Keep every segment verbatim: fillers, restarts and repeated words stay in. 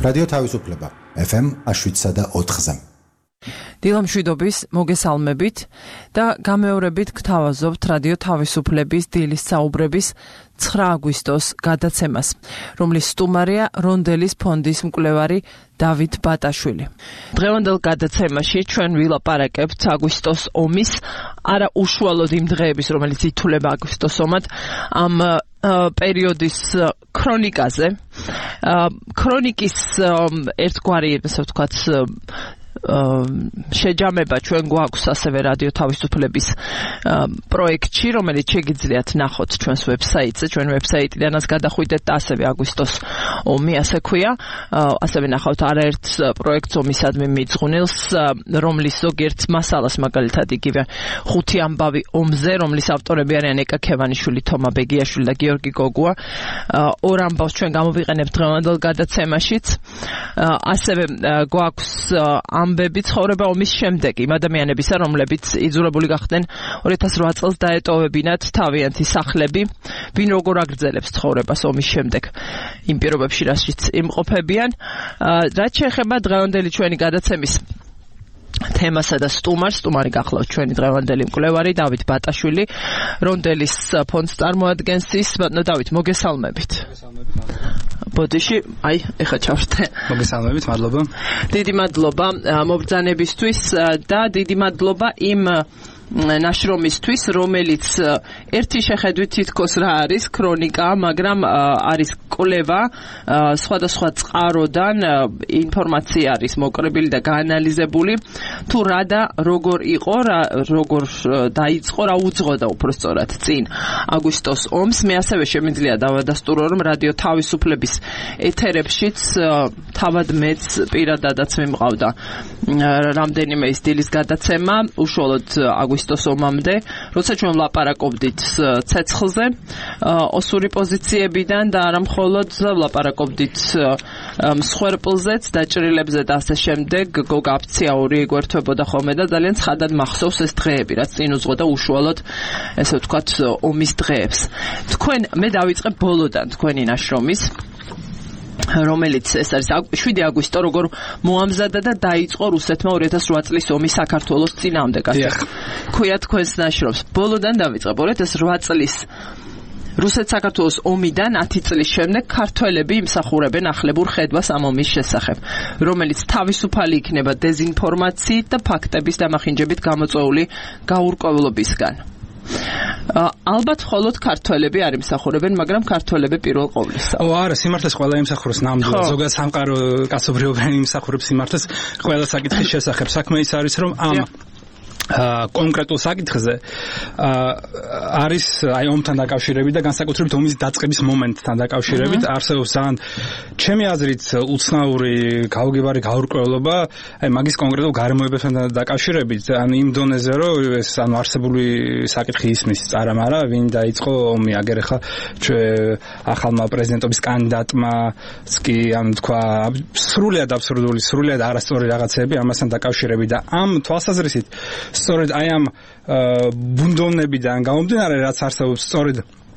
რადიო თავისუფლება ეფ ემ შვიდსა და ოთხზე. დილამშვიდობის მოგესალმებით და გამეორებით გთავაზობთ რადიო თავისუფლების დილის საუბრების ცხრა აგვისტოს გადაცემას, რომლის სტუმარია რონდელის ფონდის მკვლევარი დავით ბატაშვილი. დღევანდელ გადაცემაში ჩვენ ვილაპარაკებთ აგვისტოს ომის, არა უშუალოდ იმ დღეების, რომელიც ითვლება აგვისტოს ომად, ამ პერიოდის ქრონიკაზე. ქრონიკის ერთგვარი, ასე ვთქვათ, შეჯამება ჩვენ გვაქვს ასევე რადიო თავისუფლების პროექტში, რომელიც შეგიძლიათ ნახოთ ჩვენს ვებსაიტზე, ჩვენ ვებსაიტიდანაც გადახვიდეთ და ასევე აგვისტოს ომი, ასე ქვია, ასევე ნახავთ არაერთ პროექტს ომისადმი მიძღვნილს, რომლის ზოგიერთ მასალას, მაგალითად იგივე ხუთი ამბავი ომზე, რომლის ავტორები არიან ეკა ქევანიშვილი, თომა ბეგიაშვილი და გიორგი გოგუა. ორ ამბავს ჩვენ გამოვიყენებთ დღევანდელ გადაცემაშიც. ასევე გვაქვს ამბები ცხოვრება ომის შემდეგ იმ ადამიანებისა, რომლებიც იძულებული გახდნენ ორი ათას რვა წელს დაეტოვებინათ თავიანთი სახლები, ვინ როგორ აგრძელებს ცხოვრებას ომის შემდეგ იმ პირობებში, რაშიც იმყოფებიან. რაც შეეხება დღევანდელი ჩვენი გადაცემის თემასა და სტუმარს, სტუმარი გახლავთ ჩვენი დღევანდელი მკვლევარი დავით ბატაშვილი, რონდელის ფონდს წარმოადგენს ის. ბატონო დავით, მოგესალმებით. ბოდიში, აი, ეხა ჩავრთე. მოგესალმებით, მადლობა. დიდი მადლობა მობრძანებისთვის და დიდი მადლობა იმ ნაშრომისთვის, რომელიც ერთი შეხედვით თითქოს რა არის ქრონიკა, მაგრამ არის კვლევა, სხვადასხვა წყაროდან ინფორმაცია არის მოკრებილი და გაანალიზებული, თუ რა და როგორ იყო, როგორ დაიწყო, რა უძღოდა უпростоრად წინ აგვისტოს ომს. მე ასევე შემიძლია დავადასტურო, რომ რადიო თავისუფლების ეთერებშიც თავად მეც პირადადაც მიმყავდა რამდენიმე ის დილის გადაცემა, უშუალოდ აგვისტოს ომამდე, როცა ჩვენ ვლაპარაკობდით ცეცხლზე, ოსური პოზიციებიდან და არა მხოლოდ ვლაპარაკობდით მსხვერპლზეც, დაჭრილებზე და ასე შემდეგ. გოგა აფციაური ეგვერთვებოდა ხოლმე და ძალიან ცხადად მახსოვს ეს დღეები, რაც წინ უძღოდა უშუალოდ, ესე ვთქვათ, ომის დღეებს. თქვენ, მე დავიწყებ ბოლოდან თქვენი ნაშრომის, რომელიც ეს არის შვიდი აგვისტო, როგორ მოამზადა და დაიწყო რუსეთმა ორი ათას რვა წლის ომი საქართველოს წინააღმდეგ. ქვია თქვენს ნაშრომს. ბოლოდან დავიწყებ ორი ათას რვა წლის რუსეთ-საქართველოს ომიდან ათი წლის შემდეგ ქართველები იმსახურებენ ახლებურ ხედვას ამ ომის შესახებ, რომელიც თავისუფალი იქნება დეზინფორმაციით და ფაქტების დამახინჯებით გამოწვეული გაურკვევლობისგან. ალბათ მხოლოდ ქართველები არ იმსახურებენ, მაგრამ ქართველები პირველ ყოვლისა. ო, არა, სიმართლეს ყველა იმსახურებს ნამდვილად. ზოგადად სამყარო კაცობრიობა იმსახურებს სიმართლეს ყველა საკითხის შესახებ. საქმე ის არის, რომ ამ კონკრეტულ საკითხზე არის აი ომთან დაკავშირებით და განსაკუთრებით ომის დაწყების მომენტთან დაკავშირებით არსებობს ძალიან ჩემი აზრით უცნაური გაუგებარი გაურკვევლობა აი მაგის კონკრეტულ გარემოებებთან დაკავშირებით, ანუ იმ დონეზე, რომ ეს ანუ არსებული საკითხი ისმის წარამარა, ვინ დაიწყო ომი, აგერ ხა ახალმა პრეზიდენტობის კანდიდატმა კი ანუ თქვა სრულიად აბსურდული, სრულიად არასწორი რაღაცები ამასთან დაკავშირებით და ამ თვალსაზრისით სწორედ აი ამ ბუნდოვნებიდან გამომდინარე, რაც არსებობს სწორედ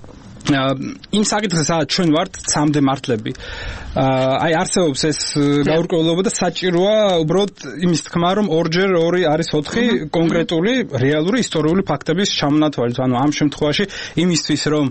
იმ საკითხზე, სადაც ჩვენ ვართ ცამდე მართლები. აი არსებობს ეს გაურკვევლობა და საჭიროა უბრალოდ იმის თქმა, რომ ორჯერ ორი არის ოთხი კონკრეტული, რეალური, ისტორიული ფაქტების ჩამონათვალით. ანუ ამ შემთხვევაში იმისთვის, რომ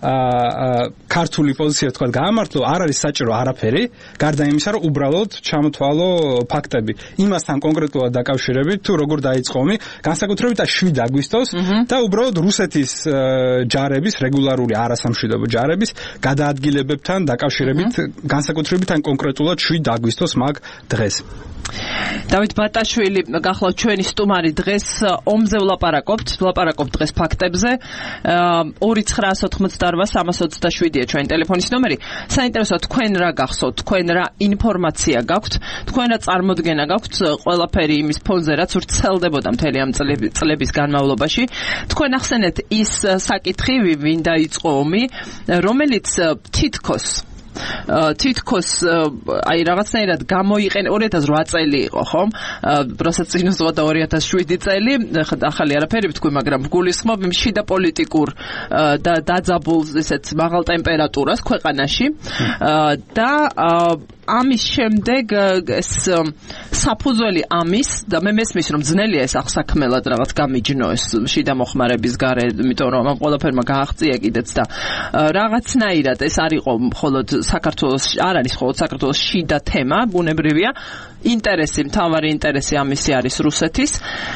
ქართული პოზიცია თქვა გაამართლო, არ არის საჭირო არაფერი, გარდა იმისა, რომ უბრალოდ ჩამოთვალო ფაქტები. იმასთან კონკრეტულად დაკავშირებით, თუ როგორ დაიწყო ომი, განსაკუთრებით შვიდ აგვისტოს და უბრალოდ რუსეთის ჯარების რეგულარული არასამშვიდობო ჯარების გადაადგილებებთან დაკავშირებით, განსაკუთრებით ან კონკრეტულად შვიდ აგვისტოს მაგ დღეს. დავით ბატაშვილი, გახლავთ ჩვენი სტუმარი დღეს ომზე ვლაპარაკობთ, ვლაპარაკობთ დღეს ფაქტებზე. ორი ცხრა ოთხმოცდაორ სამას ოცდაშვიდია ჩვენი ტელეფონის ნომერი. საინტერესოა თქვენ რა გახსოვთ, თქვენ რა ინფორმაცია გაქვთ, თქვენ რა წარმოდგენა გაქვთ ყველაფერი იმის ფონზე, რაც ვრცელდებოდა მთელი ამ წლების განმავლობაში. თქვენ ახსენეთ ის საკითხი, ვინ დაიწყო ომი, რომელიც თითქოს თითქოს აი რაღაცნაირად გამოიყენა ორი ათას რვა წელი იყო, ხომ? როცა წინ უძღვოდა ორი ათას შვიდი წელი, ახალი არაფერი ვთქვი, მაგრამ გულისხმობ იმ შიდა პოლიტიკურ და დაძაბულ ესეთ მაღალ ტემპერატურას ქვეყანაში და ამის შემდეგ ეს საფუძველი ამის და მე მესმის რომ ძნელია ეს აღსაქმელად რაღაც გამიჯნო ეს შიდა მოხმარების გარე, იმიტომ რომ ამ ყველაფერმა გააღწია კიდეც და რაღაცნაირად ეს არ იყო მხოლოდ საქართველოს, არ არის მხოლოდ საქართველოს შიდა თემა, ბუნებრივია, ინტერესი, მთავარი ინტერესი ამისი არის რუსეთის.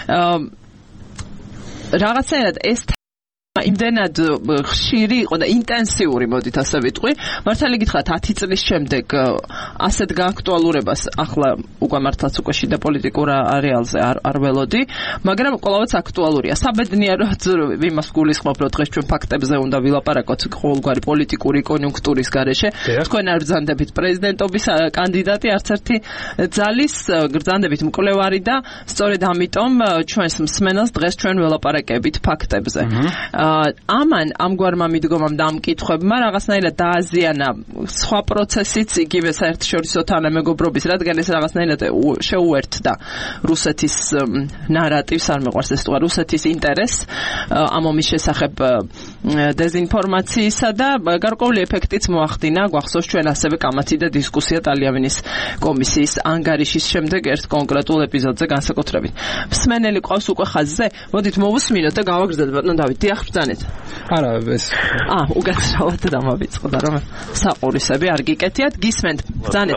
რაღაცნაირად ეს იმდენად ხშირი იყო და ინტენსიური, მოდით ასე ვიტყვი. მართალი გითხრათ, ათი წლის შემდეგ ასეთ გააქტუალურებას ახლა უკვე მართლაც უკვე შიდა პოლიტიკურ არეალზე არ არ ველოდი, მაგრამ ყოველთვის აქტუალურია. საბედნიეროდ იმას გულისხმობ, რომ დღეს ჩვენ ფაქტებზე უნდა ვილაპარაკოთ ყოველგვარი პოლიტიკური კონიუნქტურის გარეშე. თქვენ არ ბრძანდებით პრეზიდენტობის კანდიდატი, არც ერთი ძალის, ბრძანდებით მკვლევარი და სწორედ ამიტომ ჩვენს მსმენელს დღეს ჩვენ ველაპარაკებით ფაქტებზე. ამან ამგვარმა მიდგომამ და ამ კითხვებმა რაღაცნაირად დააზიანა სხვა პროცესიც, იგივე საერთაშორისო თანამეგობრობის, რადგან ეს რაღაცნაირად შეუერთდა რუსეთის ნარატივს, არ მეყვარს ეს თქმა, რუსეთის ინტერესს ამ ომის შესახებ დეზინფორმაციისა და გარკვეული ეფექტიც მოახდინა. გვახსოვს ჩვენ ასევე კამათი და დისკუსია ტალიამინის კომისიის ანგარიშის შემდეგ ერთ კონკრეტულ ეპიზოდზე განსაკუთრებით. მსმენელი ყავს უკვე ხაზზე? მოდით მოვუსმინოთ და გავაგრძელოთ, ბატონო დავით. დიახ, ბრძანეთ. არა, ეს. აა, უკაცრავად დამავიწყდა, რომ საყურისები არ გიკეთიათ, გისმენთ, ბრძანეთ.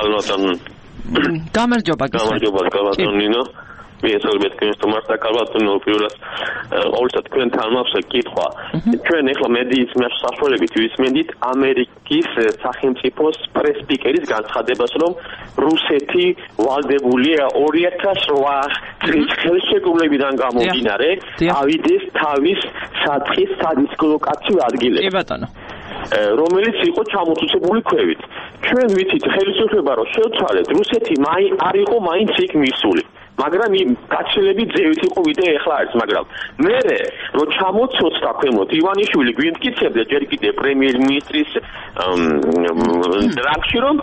გამარჯობა, გისმენთ. გამარჯობა, გალატონინო. მიესალმებით თქვენს თომართა კალბატონო პირველად ყოველსა თქვენთან მაქვს კითხვა. ჩვენ ახლა მედიის საშუალებით ვისმენთ ამერიკის სახელმწიფოს პრეს-სპიკერის განცხადებას, რომ რუსეთი ვალდებულია ორი ათას რვა წლის ხელშეკრულებიდან გამომდინარე ავიდეს თავის საწყის სადისლოკაციო ადგილებში. კი ბატონო. რომელიც იყო ჩამოწუწებული ქვევით. ჩვენ ვიცით ხელისუფლება რომ შეუცვალეთ რუსეთი მაი არ იყო მაინც იქ მისული. მაგრამ იმ გაჩელები ძევით იყო ვიდრე ეხლა არის, მაგრამ მე რო ჩამოცოცხლა ქვემოთ ივანიშვილი გვიმტკიცებდა ჯერ კიდე პრემიერ-მინისტრის დრაგში, რომ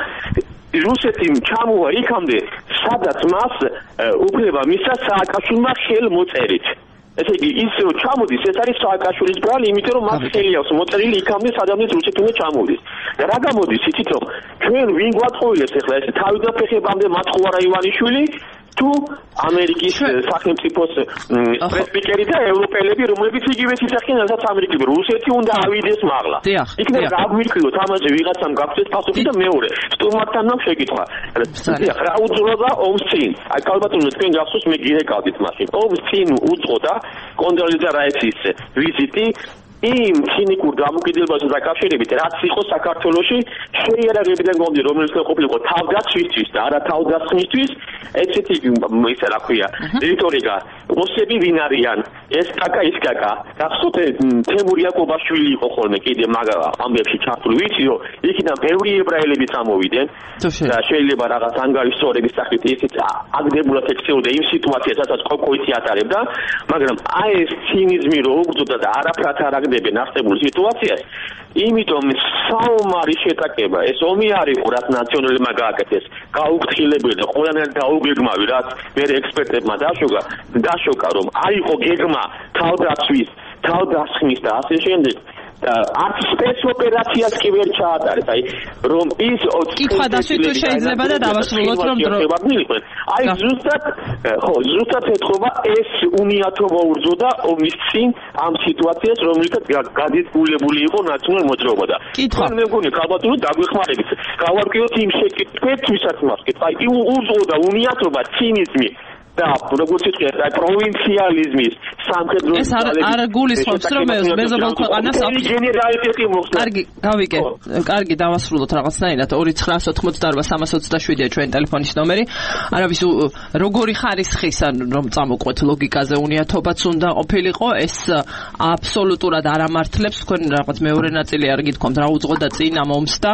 რუსეთი ჩამოვა იქამდე, სადაც მას უფლება მისცა სააკაშვილმა ხელმოწერით. ესე იგი, ის რომ ჩამოდის, ეს არის სააკაშვილის ბრალი, იმიტომ რომ მას ხელი აქვს მოწერილი იქამდე, სადაც რუსეთი უნდა ჩამოვიდეს. და რა გამოდის, იცით რომ ჩვენ ვინ გვატყუილებს ახლა ეს თავიდან ფეხებამდე მათხოვარა ივანიშვილი თუ ამერიკის სახელმწიფოს პრეს-სპიკერი და ევროპელები, რომლებიც იგივე სისახიან, რასაც ამერიკელი რუსეთი უნდა ავიდეს მაღლა. იქნებ გაგვირკვიოთ ამაზე ვიღაცამ გაგვცეს პასუხი და მეორე სტუმართან მაქვს შეკითხვა. რა უძღოდა ომს წინ? აი კალბატონო თქვენ გახსოვს, მე გირეკავდით მაშინ. ომს წინ უძღოდა კონდოლიზა რაისის ვიზიტი იმ ცინიკურ დამოკიდებასთან დაკავშირებით, რაც იყო საქართველოში შეიარაღებიდან გონდი, რომელიც ყოფილიყო თავდაცვისთვის და არა თავდასხმისთვის, ესეთი ისე რა ქვია, რიტორიკა, მოსები ვინ არიან, ეს კაკა ის კაკა. გახსოვთ თემური აკობაშვილი იყო ხოლმე კიდე მაგ ამბებში ჩართული, ვიცი რომ იქიდან ბევრი ებრაელები წამოვიდნენ და შეიძლება რაღაც ანგარიშსწორების სახით ისიც აგდებულად ექცეოდა იმ სიტუაციას, სადაც კოკოიცი ატარებდა, მაგრამ აი ეს ცინიზმი რო უგრძოდა და არაფრად არ აკდებენ არსებულ სიტუაციას, იმიტომ საომარი შეტაკება, ეს ომი არ იყო, რაც ნაციონალებმა გააკეთეს, გაუგთხილებელი და ყველანაირად დაუგეგმავი, რაც მე ექსპერტებმა დაშოგა, დაშოკა, რომ არ იყო გეგმა თავდაცვის, თავდასხმის და ასე შემდეგ. არც სპეცოპერაციას კი ვერ ჩაატარეს, აი რომ ის კითხვა დასვით თუ შეიძლება და დავასრულოთ რომ დრო აი ზუსტად ხო ზუსტად ეთქობა ეს უნიათობა ურძოდა ომის წინ ამ სიტუაციას, რომელიცაც გადიწყულებული იყო ნაციონალურ მოძრაობა და თქვენ მე მგონი კალბატონო დაგვეხმარებით გავარკვიოთ იმ შეკითხვებს, ვისაც მაქვს აი ურძოდა უნიათობა, ცინიზმი და როგორც ითქვია, პროვინციალიზმის სამხედრო ეს არ გულისხმობს, რომ მეზობელ ქვეყანას აქვს გენერალიტეტი მოხდა. კარგი, გავიგე. კარგი, დავასრულოთ რაღაცნაირად. ორი ცხრაას ოცდაოთხმოცდაარბა სამას ოცდაშვიდია ჩვენი ტელეფონის ნომერი. არავის როგორი ხარისხის რომ წამოყვეთ ლოგიკაზე უნიათობაც უნდა ყოფილიყო, ეს აბსოლუტურად არ ამართლებს. თქვენ რაღაც მეორე ნაწილი არ გითქვამთ, რა უძღოდა წინ ამ ომს და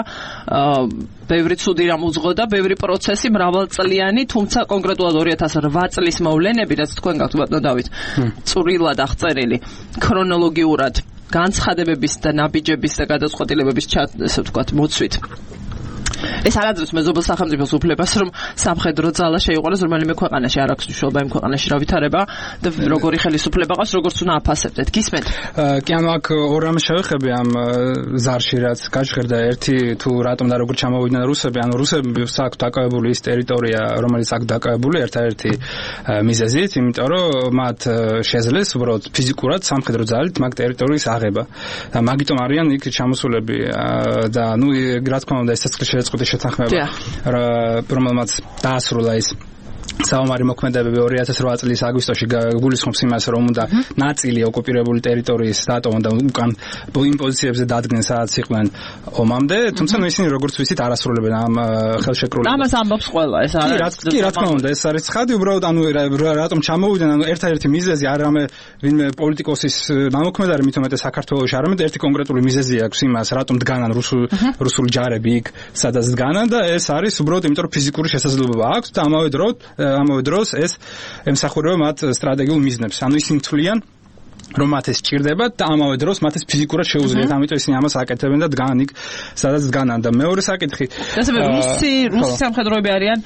ბევრი ცუდი რამ უძღოდა, ბევრი პროცესი მრავალწლიანი, თუმცა კონკრეტულად ორი ათას რვა წლის მოვლენები, რაც თქვენ გაქვთ ბატონო დავით, წვრილად აღწერილი, ქრონოლოგიურად განცხადებების და ნაბიჯების და გადაწყვეტილებების ესე ვთქვათ, მოცვით. ეს არადროს მეზობელ სახელმწიფოს უფლებას რომ სამხედრო ძალა შეიყვანოს რომელიმე ქვეყანაში არ აქვს მნიშვნელობა იმ ქვეყანაში რა ვითარება და როგორი ხელისუფლება ყავს როგორც უნდა აფასებდეთ გისმენთ კი ანუ აქ ორ რამე შევეხები ამ ზარში რაც გაჟღერდა ერთი თუ რატომ და როგორ ჩამოვიდნენ რუსები ანუ რუსებს აქვს დაკავებული ის ტერიტორია რომელიც აქვს დაკავებული ერთადერთი მიზეზით იმიტომ რომ მათ შეძლეს უბრალოდ ფიზიკურად სამხედრო ძალით მაგ ტერიტორიის აღება და მაგიტომ არიან იქ ჩამოსულები და ნუ რა თქმა უნდა ესაც შეეწყვეტა შეთანხმება რომელმაც დაასრულა ის საომარი მოქმედებები ორი ათას რვა წლის აგვისტოში გულისხმობს იმას რომ უნდა ნაწილი ოკუპირებული ტერიტორიის დატოვონ და უკან იმ პოზიციებზე დადგნენ სადაც იყვნენ ომამდე თუმცა ნუ ისინი როგორც ვიცით არასრულებენ ამ ხელშეკრულებას ამას ამბობს ყველა ეს არის კი რა თქმა უნდა ეს არის ცხადი უბრალოდ ანუ რატომ ჩამოვიდნენ ანუ ერთადერთი მიზეზი არამე ვინმე პოლიტიკოსის ნამოქმედარი მით უმეტეს საქართველოში არამედ ერთი კონკრეტული მიზეზი აქვს იმას რატომ დგანან რუსულ რუსული ჯარები იქ სადაც დგანან და ეს არის უბრალოდ იმიტომ რომ ფიზიკური შესაძლებლობა აქვს და ამავე დროს ამავე დროს ეს ემსახურება მათ სტრატეგიულ მიზნებს. ანუ ისინი თვლიან რომ მათ ეს სჭირდებათ და ამავე დროს მათ ეს ფიზიკურად შეუძლიათ. ამიტომ ისინი ამას აკეთებენ და დგანან იქ სადაც დგანან და მეორე საკითხი. ასე რუსი რუსი სამხედროები არიან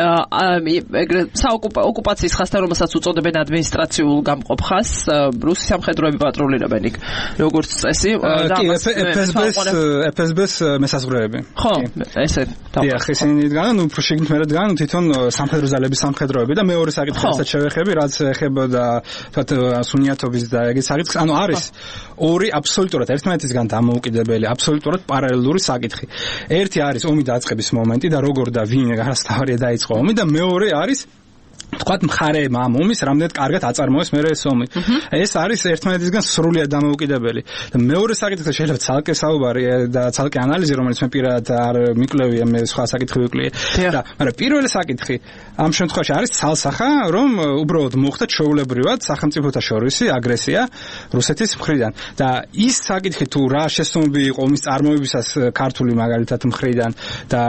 ეგრეთ ოკუპაციის ხასთან რომელსაც უწოდებენ ადმინისტრაციულ გამყოფ ხაზს რუსი სამხედროები პატრულირებენ იქ როგორც წესი და ეფ ეს ბეს მესაზღვრეები. ხო ესე დიახ ისინი დგანან უფრო შეგნით მე დგანან თვითონ სამხედრო ძალების სამხედროები და მეორე საკითხი რასაც შევეხები რაც ეხებოდა თქვათ სუნიათობის და ეგ საკითხი ანუ არის ორი აბსოლუტურად ერთმანეთისგან დამოუკიდებელი აბსოლუტურად პარალელური საკითხი. ერთი არის ომი დაწყების მომენტი და როგორ და ვინ გარასთავარია დაიწყო ომი და მეორე არის თქვათ მხარეებმა ამ ომის რამდენად კარგად აწარმოეს მე ეს ომი. ეს არის ერთმანეთისგან სრულიად დამოუკიდებელი. და მეორე საკითხი შეიძლება ცალკე საუბარი და ცალკე ანალიზი რომელიც მე პირადად არ მიკვლევია მე სხვა საკითხი ვიკვლიე. და მაგრამ პირველი საკითხი ამ შემთხვევაში არის ცალსახა რომ უბრალოდ მოხდა ჩვეულებრივად სახელმწიფოთა შორისი აგრესია რუსეთის მხრიდან. და ის საკითხი თუ რა შესწავლები იყო ომის წარმოებისას ქართული მაგალითად მხრიდან და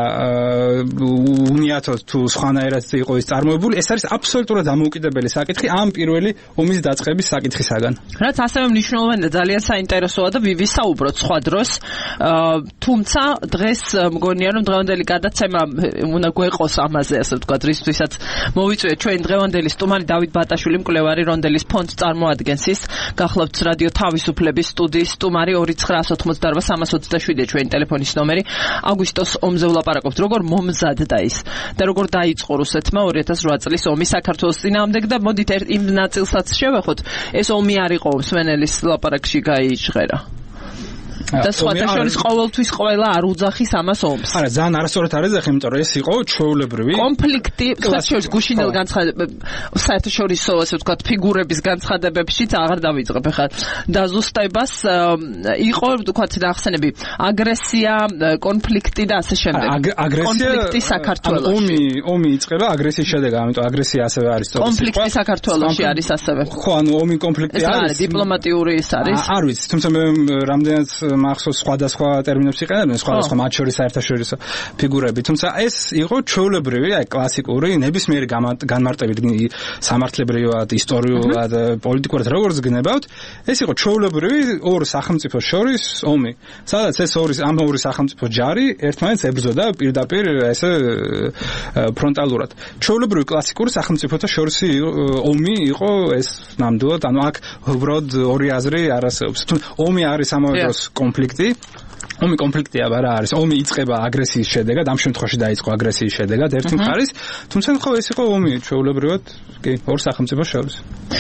უნიათოდ თუ სხვანაირად იყო ის წარმოებული ეს არის აბსოლუტურად დამოუკიდებელი საკითხი ამ პირველი ომის დაწყების საკითხისაგან. რაც ასევე მნიშვნელოვანი და ძალიან საინტერესოა და ვისაუბროთ სხვა დროს. თუმცა დღეს მგონია რომ დღევანდელი გადაცემა უნდა გვეყოს ამაზე ასე ვთქვათ რისთვისაც მოვიწვიეთ ჩვენ დღევანდელი სტუმარი დავით ბატაშვილი მკვლევარი რონდელის ფონდს წარმოადგენს ის გახლავთ რადიო თავისუფლების სტუდიის სტუმარი ორი ცხრაას ოთხმოცდაარბა სამას ოცდაშვიდი ჩვენი ტელეფონის ნომერი აგვისტოს ომზე ვლაპარაკობთ როგორ მომზადდა ის და როგორ დაიწყო რუსეთმა ორი ათას რვა წლის ომი საქართველოს წინააღმდეგ და მოდით იმ ნაწილსაც შევეხოთ ეს ომი არ იყო მსმენელის ლაპარაკში გაიჟღერა და სხვათა შორის ყოველთვის ყველა არ უძახის ამას ომს. არა, ძალიან არასწორად არ ეძახი, იმიტომ რომ ეს იყო ჩვეულებრივი კონფლიქტი, სხვათა შორის გუშინელ განცხადებებში, საერთაშორისო, ასე ვთქვათ, ფიგურების განცხადებებშიც აღარ დავიწყებ ახლა დაზუსტებას იყო, ვთქვათ, ახსენები, აგრესია, კონფლიქტი და ასე შემდეგ. კონფლიქტი საქართველოში. ომი, ომი იწყება აგრესიის შედეგად, ამიტომ აგრესია ასევე არის სწორი. კონფლიქტი საქართველოში არის ასევე. ხო, ანუ ომი კონფლიქტი არის. დიპლომატიური ის არის. არ ვიცი, თუმცა მე რამდენად მახსოვს სხვადასხვა ტერმინებს იყენებენ სხვადასხვა მათ შორის საერთაშორისო ფიგურები თუმცა ეს იყო ჩვეულებრივი აი კლასიკური ნებისმიერი განმარტებით სამართლებრივად ისტორიულად პოლიტიკურად როგორც გნებავთ ეს იყო ჩვეულებრივი ორ სახელმწიფოს შორის ომი სადაც ეს ორი ამ ორი სახელმწიფოს ჯარი ერთმანეთს ებრძოდა პირდაპირ ესე ფრონტალურად ჩვეულებრივი კლასიკური სახელმწიფოთა შორისი ომი იყო ეს ნამდვილად ანუ აქ უბრალოდ ორი აზრი არ არსებობს ომი არის ამავე დროს კონფლიქტი ომი კონფლიქტია არა არის ომი იწყება აგრესიის შედეგად ამ შემთხვევაში დაიწყო აგრესიის შედეგად ერთი მხარის თუმცა ხო ეს იყო ომი ჩვეულებრივად კი ორ სახელმწიფოს შორის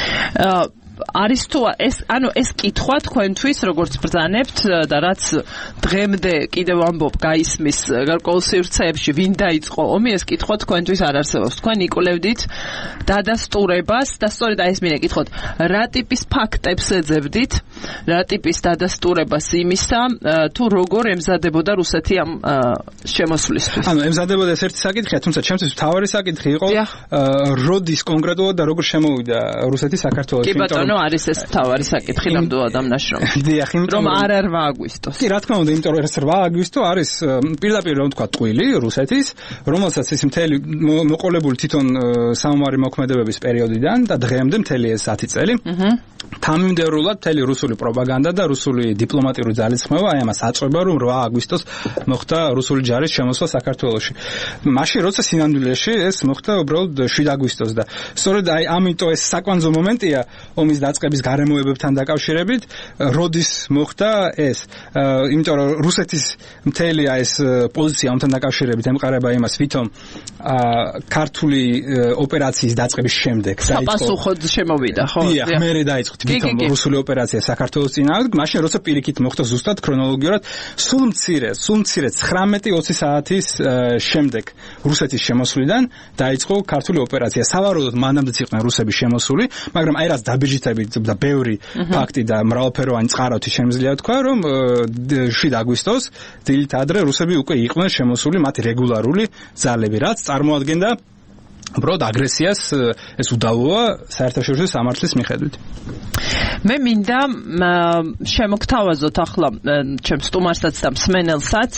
არის თუ ეს ანუ ეს კითხვა თქვენთვის როგორც ბრძანებთ და რაც დღემდე კიდევ ამბობ გაისმის გარკვეულ სივრცეებში ვინ დაიწყო ომი ეს კითხვა თქვენთვის არ არსებობს თქვენ იკვლევდით დადასტურებას და სწორედ აი ეს მინდა კითხოთ რა ტიპის ფაქტებს ეძებდით რა ტიპის დადასტურებას იმისა თუ როგორ ემზადებოდა რუსეთი ამ შემოსვლისთვის ანუ ემზადებოდა ეს ერთი საკითხია თუმცა ჩემთვის მთავარი საკითხი იყო როდის კონკრეტულად და როგორ შემოვიდა რუსეთი საქართველოში იმიტომ ანუ არის ეს თავარი საკითხი ნამდვილად ამ ნაშრომში. დიახ, რომ არ არ აგვისტოს. კი, რა თქმა უნდა, იმიტომ რომ ეს რვა აგვისტო არის პირდაპირ რომ თქვა ტყვილი რუსეთის, რომელსაც ის მთელი მოყოლებული თვითონ სამომარი მოქმედებების პერიოდიდან და დღემდე მთელი ეს ათი წელი. აჰა. თამიმდევრულად მთელი რუსული პროპაგანდა და რუსული დიპლომატიური ძალისხმევა აი ამას აწვება, რომ რვა აგვისტოს მოხდა რუსული ჯარის შემოსვლა საქართველოში. მაშინ როცა სინამდვილეში ეს მოხდა უბრალოდ შვიდ აგვისტოს და სწორედ აი ამიტომ ეს საკვანძო მომენტია ომის დაწყების გარემოებებთან დაკავშირებით, როდის მოხდა ეს, იმიტომ რომ რუსეთის მთელი აი ეს პოზიცია ომთან დაკავშირებით ემყარება იმას, ვითომ ქართული ოპერაციის დაწყების შემდეგ დაიწყო. საპასუხოდ შემოვიდა, ხო? დიახ, მერე დაიწყო ვითომ რუსული ოპერაცია საქართველოს წინააღმდეგ, მაშინ როცა პირიქით მოხდა ზუსტად ქრონოლოგიურად, სულ მცირე, სულ მცირე ცხრამეტი ოცი საათის შემდეგ რუსეთის შემოსვლიდან დაიწყო ქართული ოპერაცია. სავარაუდოდ მანამდეც იყვნენ რუსები შემოსული, მაგრამ აი რაც დაბეჭდებით და ბევრი ფაქტი და მრავალფეროვანი წყარავთი შემიძლია თქვა, რომ შვიდ აგვისტოს დილით ადრე რუსები უკვე იყვნენ შემოსული მათი რეგულარული ძალები, რაც წარმოადგენდა უბრალოდ აგრესიას, ეს უდავოა საერთაშორისო სამართლის მიხედვით. მე მინდა შემოგთავაზოთ ახლა ჩემს სტუმარსაც და მსმენელსაც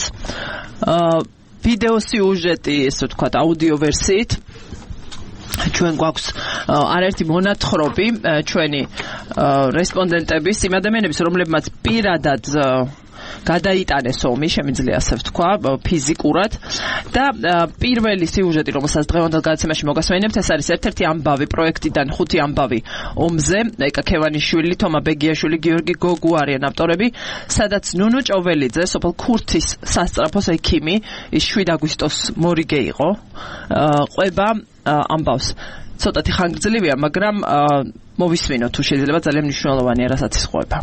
ვიდეო სიუჟეტი, ესე ვთქვათ, აუდიო ვერსიით. ჩვენ გვაქვს არაერთი მონათხრობი ჩვენი რესპონდენტების, იმ ადამიანების, რომლებმაც პირადად გადაიტანეს ომი, შემიძლია ასე ვთქვა, ფიზიკურად და პირველი სიუჟეტი, რომელსაც დღევანდელ გადაცემაში მოგასვენებთ, ეს არის ერთ-ერთი ამბავი პროექტიდან ხუთი ამბავი ომზე, ეკა ქევანიშვილი, თომა ბეგიაშვილი, გიორგი გოგუ არიან ავტორები, სადაც ნუნუ ჭოველიძე, სოფელ ქურთის სასწრაფოს ექიმი, ის შვიდ აგვისტოს მორიგე იყო, ყვება ამბავს. ცოტათი ხანგრძლივია, მაგრამ მოვისმინოთ თუ შეიძლება, ძალიან მნიშვნელოვანია, რასაც ის ყვება.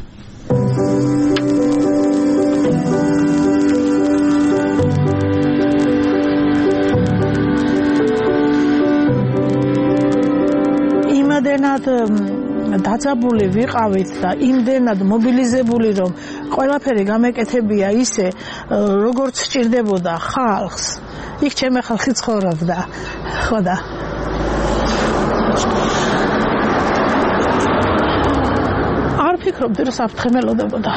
იმდენად დაძაბული ვიყავით და იმდენად მობილიზებული, რომ ყველაფერი გამეკეთებია ისე, როგორც სჭირდებოდა ხალხს. იქ ჩემი ხალხი ცხოვრობდა, ხო და არ ფიქრობდი, რომ საფრთხე მელოდებოდა.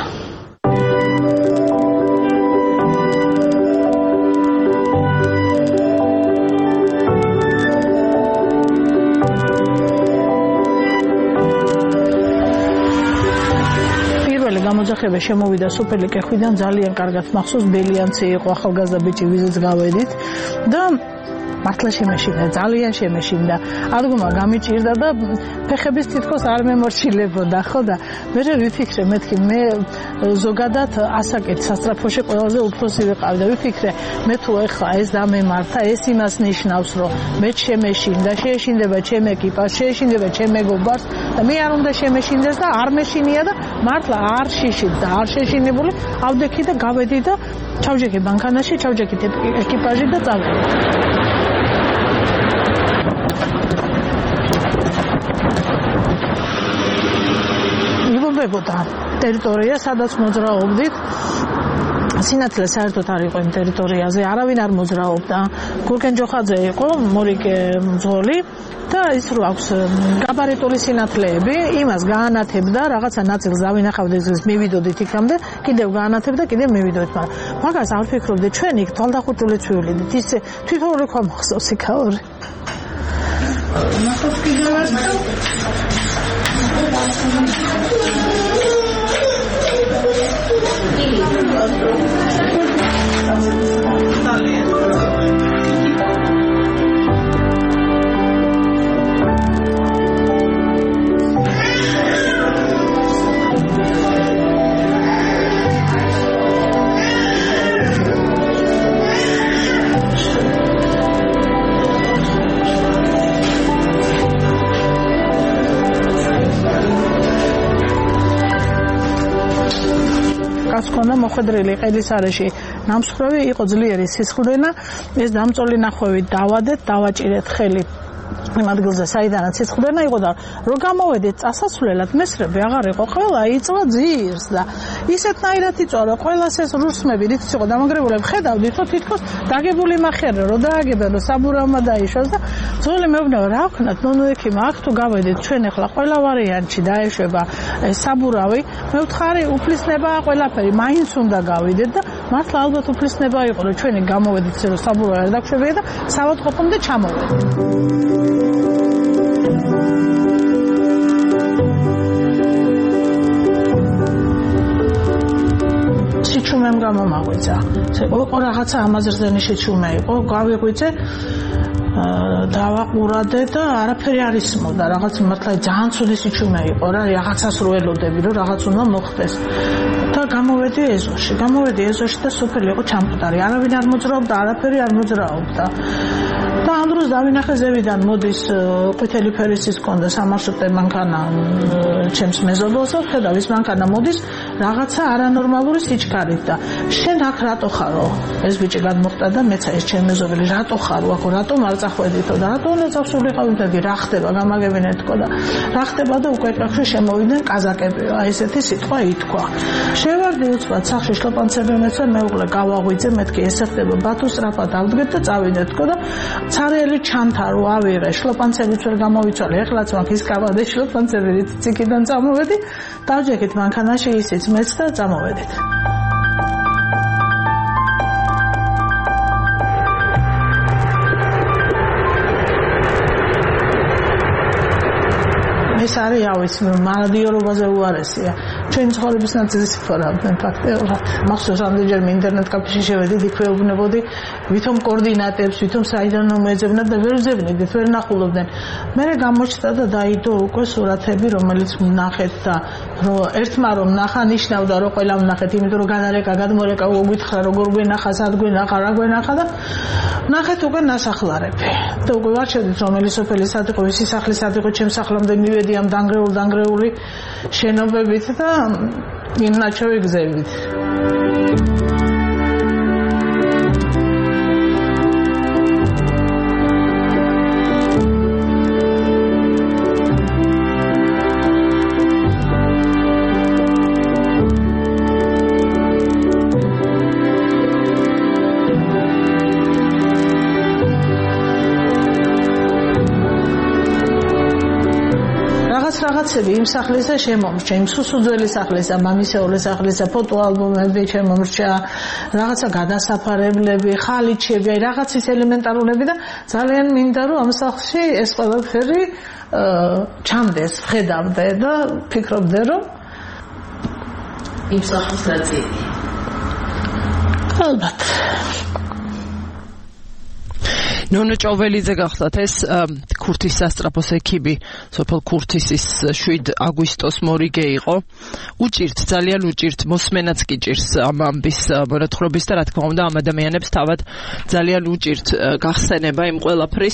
გამოძახება შემოვიდა სოფელი კეხვიდან, ძალიან კარგად მახსოვს, ბელიანცი იყო, ახალგაზრდა ბიჭი, ვიზიც გავედით და მართლა შემეშინდა, ძალიან შემეშინდა. ადგომა გამიჭირდა და ფეხების თითქოს არ მემორჩილებოდა, ხო და მე ვიფიქრე, მეთქი მე ზოგადად ასაკეთ სასწრაფოში ყველაზე უფროსი ვიყავი და ვიფიქრე, მე თუ ეხლა ეს დამემართა, ეს იმას ნიშნავს, რომ მე შემეშინდა, შეეშინდება ჩემი ეკიპაჟი, შეეშინდება ჩემი მეგობარს და მე არ უნდა შემეშინდეს და არ მეშინია და მართლა არ შიშით და არ შეშინებული ავდექი და გავედი და ჩავჯექი ბანკანაში, ჩავჯექი ეკიპაჟი და წავედი. იბომბებოდა ტერიტორია, სადაც მოძრაობდით. სინათლე საერთოდ არ იყო იმ ტერიტორიაზე, არავინ არ მოძრაობდა. გურგენ ჯოხაძე იყო მორიგე მძღოლი და ის რო აქვს კაბარეტული სინათლეები, იმას გაანათებდა, რაღაცა ნაწილს დავინახავდი, ეს მივიდოდით იქამდე, კიდევ გაანათებდა, კიდევ მივიდოდით, მაგრამ მაგას არ ვფიქრობდი, ჩვენ იქ თვალდახურული ცვილიდით, ისე თვითონ რო ხომ ხსოვს იქაური. ნახოთ კიდევ ერთხელ. ჰქონდა მოხვედრილი ყელის არეში ნამსხვრევი, იყო ძლიერი სისხლდენა, ეს დამწოლი ნახვევით დავადეთ, დავაჭირეთ ხელი იმ ადგილზე საიდანაც სიცხდენა იყო და რო გამოვედით წასასვლელად მესრები აღარ იყო ყველა იწვა ძირს და ისეთნაირად იწვა ყველას ეს რუსმები რით იყო დამაგრებულები ხედავდით რომ თითქოს დაგებული მახერე რო დააგებენ რომ საბურავმა დაიშვას და ძველი მეუბნება რა ვქნათ ნუ ექიმა აქ თუ გავედით ჩვენ ახლა ყველა ვარიანტში დაეშვება ეს საბურავი მე ვთხარი უფლისნება ყველაფერი მაინც უნდა გავიდეთ და მართლა ალბათ უფლისნება იყო რომ ჩვენი გამოვედით რომ საბურავი არ დაგვშვებია და საავადმყოფომდე ჩამოვედით სიჩუმემ გამომაღვიძა. იყო რაღაცა ამაზრდენი სიჩუმე იყო, გავიღვიძე დავაყურადე და არაფერი არ ისმოდა, რაღაც მართლა ძალიან ცუდი სიჩუმე იყო რა, რაღაცას რო ელოდები, რომ რაღაც უნდა მოხდეს. და გამოვედი ეზოში, გამოვედი ეზოში და სოფელი იყო ჩამყდარი, არავინ არ მოძრაობდა, არაფერი არ მოძრაობდა. და ამ დროს დავინახე ზევიდან მოდის ყვითელი ფერისის კონდა სამარშრუტე მანქანა ჩემს მეზობელს და ხედავ ის მანქანა მოდის რაღაცა არანორმალური სიჩქარით და შენ აქ რატო ხარო ეს ბიჭი გადმოხტა და მეც ეს ჩემი მეზობელი რატო ხარო აქ რატომ არ წახვედითო და რატო უნდა წავსულიყავით და რა ხდება გამაგებინეთ თქო და რა ხდება და უკვე ეკრახში შემოვიდნენ კაზაკები აი ესეთი სიტყვა ითქვა შევარდი უცბად სახში შლოპანცები მეცა მეუღლე გავაღვიძე მეთქი ესე ხდება ბათუს სწრაფად ავდგეთ და წავიდეთ თქო და ცარიელი ჩანთა რო ავიღე შლოპანცებიც ვერ გამოვიცვალე ეხლაც მაგ ის გავადე შლოპანცები რით ციკიდან წამოვედი დავჯექით მანქანაში ისიც მეც და წამოვედით ეს არის ავის მარადიორობაზე უარესია ჩვენი ცხოვრების ნაწილის ფორავდნენ ფაქტიურად მახსოვს რამდენჯერმე ინტერნეტ კაფეში შევედით იქ ვეუბნებოდი ვითომ კოორდინატებს ვითომ საიდან მოეძებნათ და ვერ ვძებნიდით ვერ ნახულობდნენ მე გამოჩნდა და დაიდო უკვე სურათები რომელიც ვნახეთ და რომ ერთმა რომ ნახა ნიშნავდა რომ ყველა ვნახეთ იმიტომ რომ განარეკა გადმორეკა უგვითხრა როგორ გვენახა სად გვენახა რა გვენახა და ნახეთ უკვე ნასახლარები და უკვე ვარჩევდით რომელი სოფელი სად იყო ისი სახლი სად იყო ჩემს სახლამდე მივედი ამ დანგრეულ დანგრეული შენობებით და იმ ნაჩვევი გზებით რაღაცები იმ სახლისა შემომრჩა, იმ სუსუძველი სახლისა, მამისეულის სახლისა, ფოტოალბომები შემომრჩა, რაღაცა გადასაფარებლები, ხალიჩები, აი რაღაც ის ელემენტარულები და ძალიან მინდა რომ ამ სახლში ეს ყველაფერი ჩამდეს, ხედავდე და ფიქრობდე რომ იმ სახლის ნაწილი. ალბათ ნონო ჭოველიძე გახლავთ ეს ქურთის სასწრაფოს ექიბი სოფელ ქურთისის შვიდ აგვისტოს მორიგე იყო უჭირთ ძალიან უჭირთ მოსმენაც კი ჭირს ამ ამბის მონათხრობის და რა თქმა უნდა ამ ადამიანებს თავად ძალიან უჭირთ გახსენება იმ ყველაფრის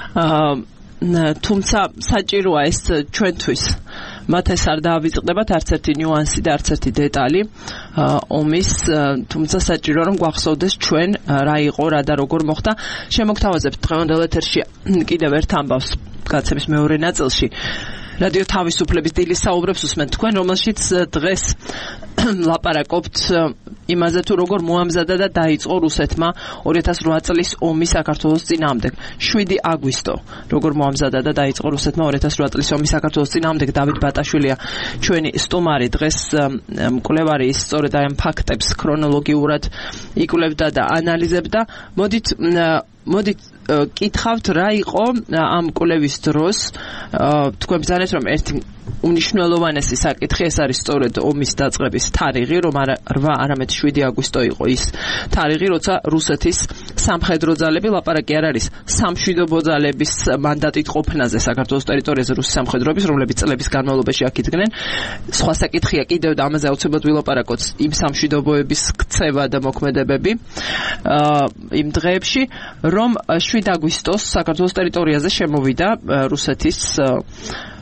თუმცა საჭიროა ეს ჩვენთვის მათ ეს არ დაავიწყდებათ არც ერთი ნიუანსი და არც ერთი დეტალი ომის თუმცა საჭიროა რომ გვახსოვდეს ჩვენ რა იყო რა და როგორ მოხდა შემოგთავაზებთ დღევანდელ ეთერში კიდევ ერთ ამბავს გაცემის მეორე ნაწილში რადიო თავისუფლების დილის საუბრებს უსმენთ თქვენ რომელშიც დღეს ლაპარაკობთ იმაზე თუ როგორ მოამზადა და დაიწყო რუსეთმა ორი ათას რვა წლის ომი საქართველოს წინააღმდეგ შვიდი აგვისტო როგორ მოამზადა და დაიწყო რუსეთმა ორი ათას რვა წლის ომი საქართველოს წინააღმდეგ დავით ბატაშვილია ჩვენი სტუმარი დღეს მკვლევარი ის სწორედ აი ამ ფაქტებს ქრონოლოგიურად იკვლევდა და ანალიზებდა მოდით მოდით კითხავთ რა იყო ამ კვლევის დროს თქვენ ბრძანეთ რომ ერთი უნიშნელოვანესი საკითხი ეს არის სწორედ ომის დაწყების თარიღი რომ არა რვა არამედ შვიდი აგვისტო იყო ის თარიღი როცა რუსეთის სამხედრო ძალები ლაპარაკი არ არის სამშვიდობო ძალების მანდატით ყოფნაზე საქართველოს ტერიტორიაზე რუსი სამხედროების რომლებიც წლების განმავლობაში აქ იდგნენ სხვა საკითხია კიდევ და ამაზე აუცილებლად ვილაპარაკოთ იმ სამშვიდობოების ქცევა და მოქმედებები იმ დღეებში რომ შვიდ აგვისტოს საქართველოს ტერიტორიაზე შემოვიდა რუსეთის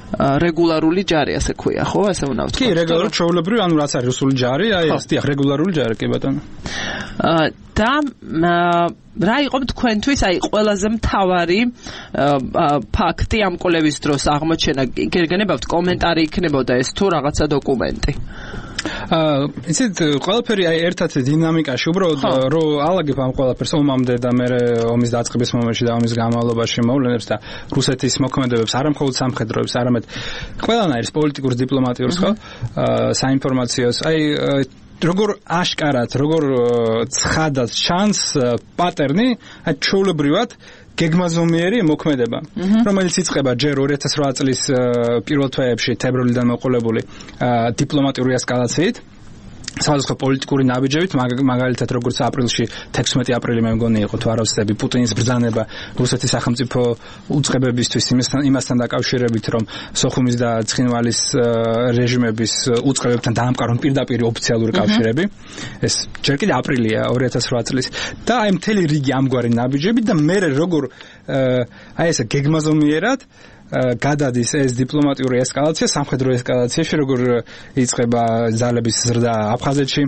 რეგულარული ჯარი, ასე ქვია, ხო, ასე უნდა ვთქვა. კი, რეგულარული ჩვეულებრივი, ანუ რაც არის რუსული ჯარი, აი ეს დიახ, რეგულარული ჯარი, კი ბატონო. და რა იყო თქვენთვის აი ყველაზე მთავარი ფაქტი ამ კვლევის დროს აღმოჩენა? გეგნებავთ კომენტარი იქნებოდა ეს თუ რაღაცა დოკუმენტი? აა ისეთ ყველაფერი აი ერთად დინამიკაში უბრალოდ რო ალაგებ ამ ყველაფერს ომამდე და მე ომის დაწყების მომენტში და ომის განმავლობაში მოვლენებს და რუსეთის მოქმედებებს არამხოლოდ სამხედროებს, არამედ ყველანაირს პოლიტიკურ დიპლომატიურს ხო საინფორმაციოს აი როგორ აშკარად, როგორ ცხადად ჩანს პატერნი, აი ჩვეულებრივად გეგმაზომიერი მოქმედება, რომელიც იწყება ჯერ ორი ათას რვა წლის პირველ თვეებში თებერვლიდან მოყოლებული დიპლომატიური ესკალაციით, სხვადასხვა პოლიტიკური ნაბიჯებით, მაგალითად როგორც აპრილში თექვსმეტი აპრილი მე მგონი იყო თუ არ ვცდები, პუტინის ბრძანება რუსეთის სახელმწიფო უწყებებისთვის იმასთან დაკავშირებით, რომ სოხუმის და ცხინვალის რეჟიმების უწყებებთან დაამყარონ პირდაპირ ოფიციალური კავშირები. ეს ჯერ კიდე აპრილია ორი ათას რვა წლის და აი მთელი რიგი ამგვარი ნაბიჯები და მე როგორ აი ესე გეგმაზომიერად გადადის ეს დიპლომატიური ესკალაცია სამხედრო ესკალაციაში, როგორ იწყება ძალების ზრდა აფხაზეთში,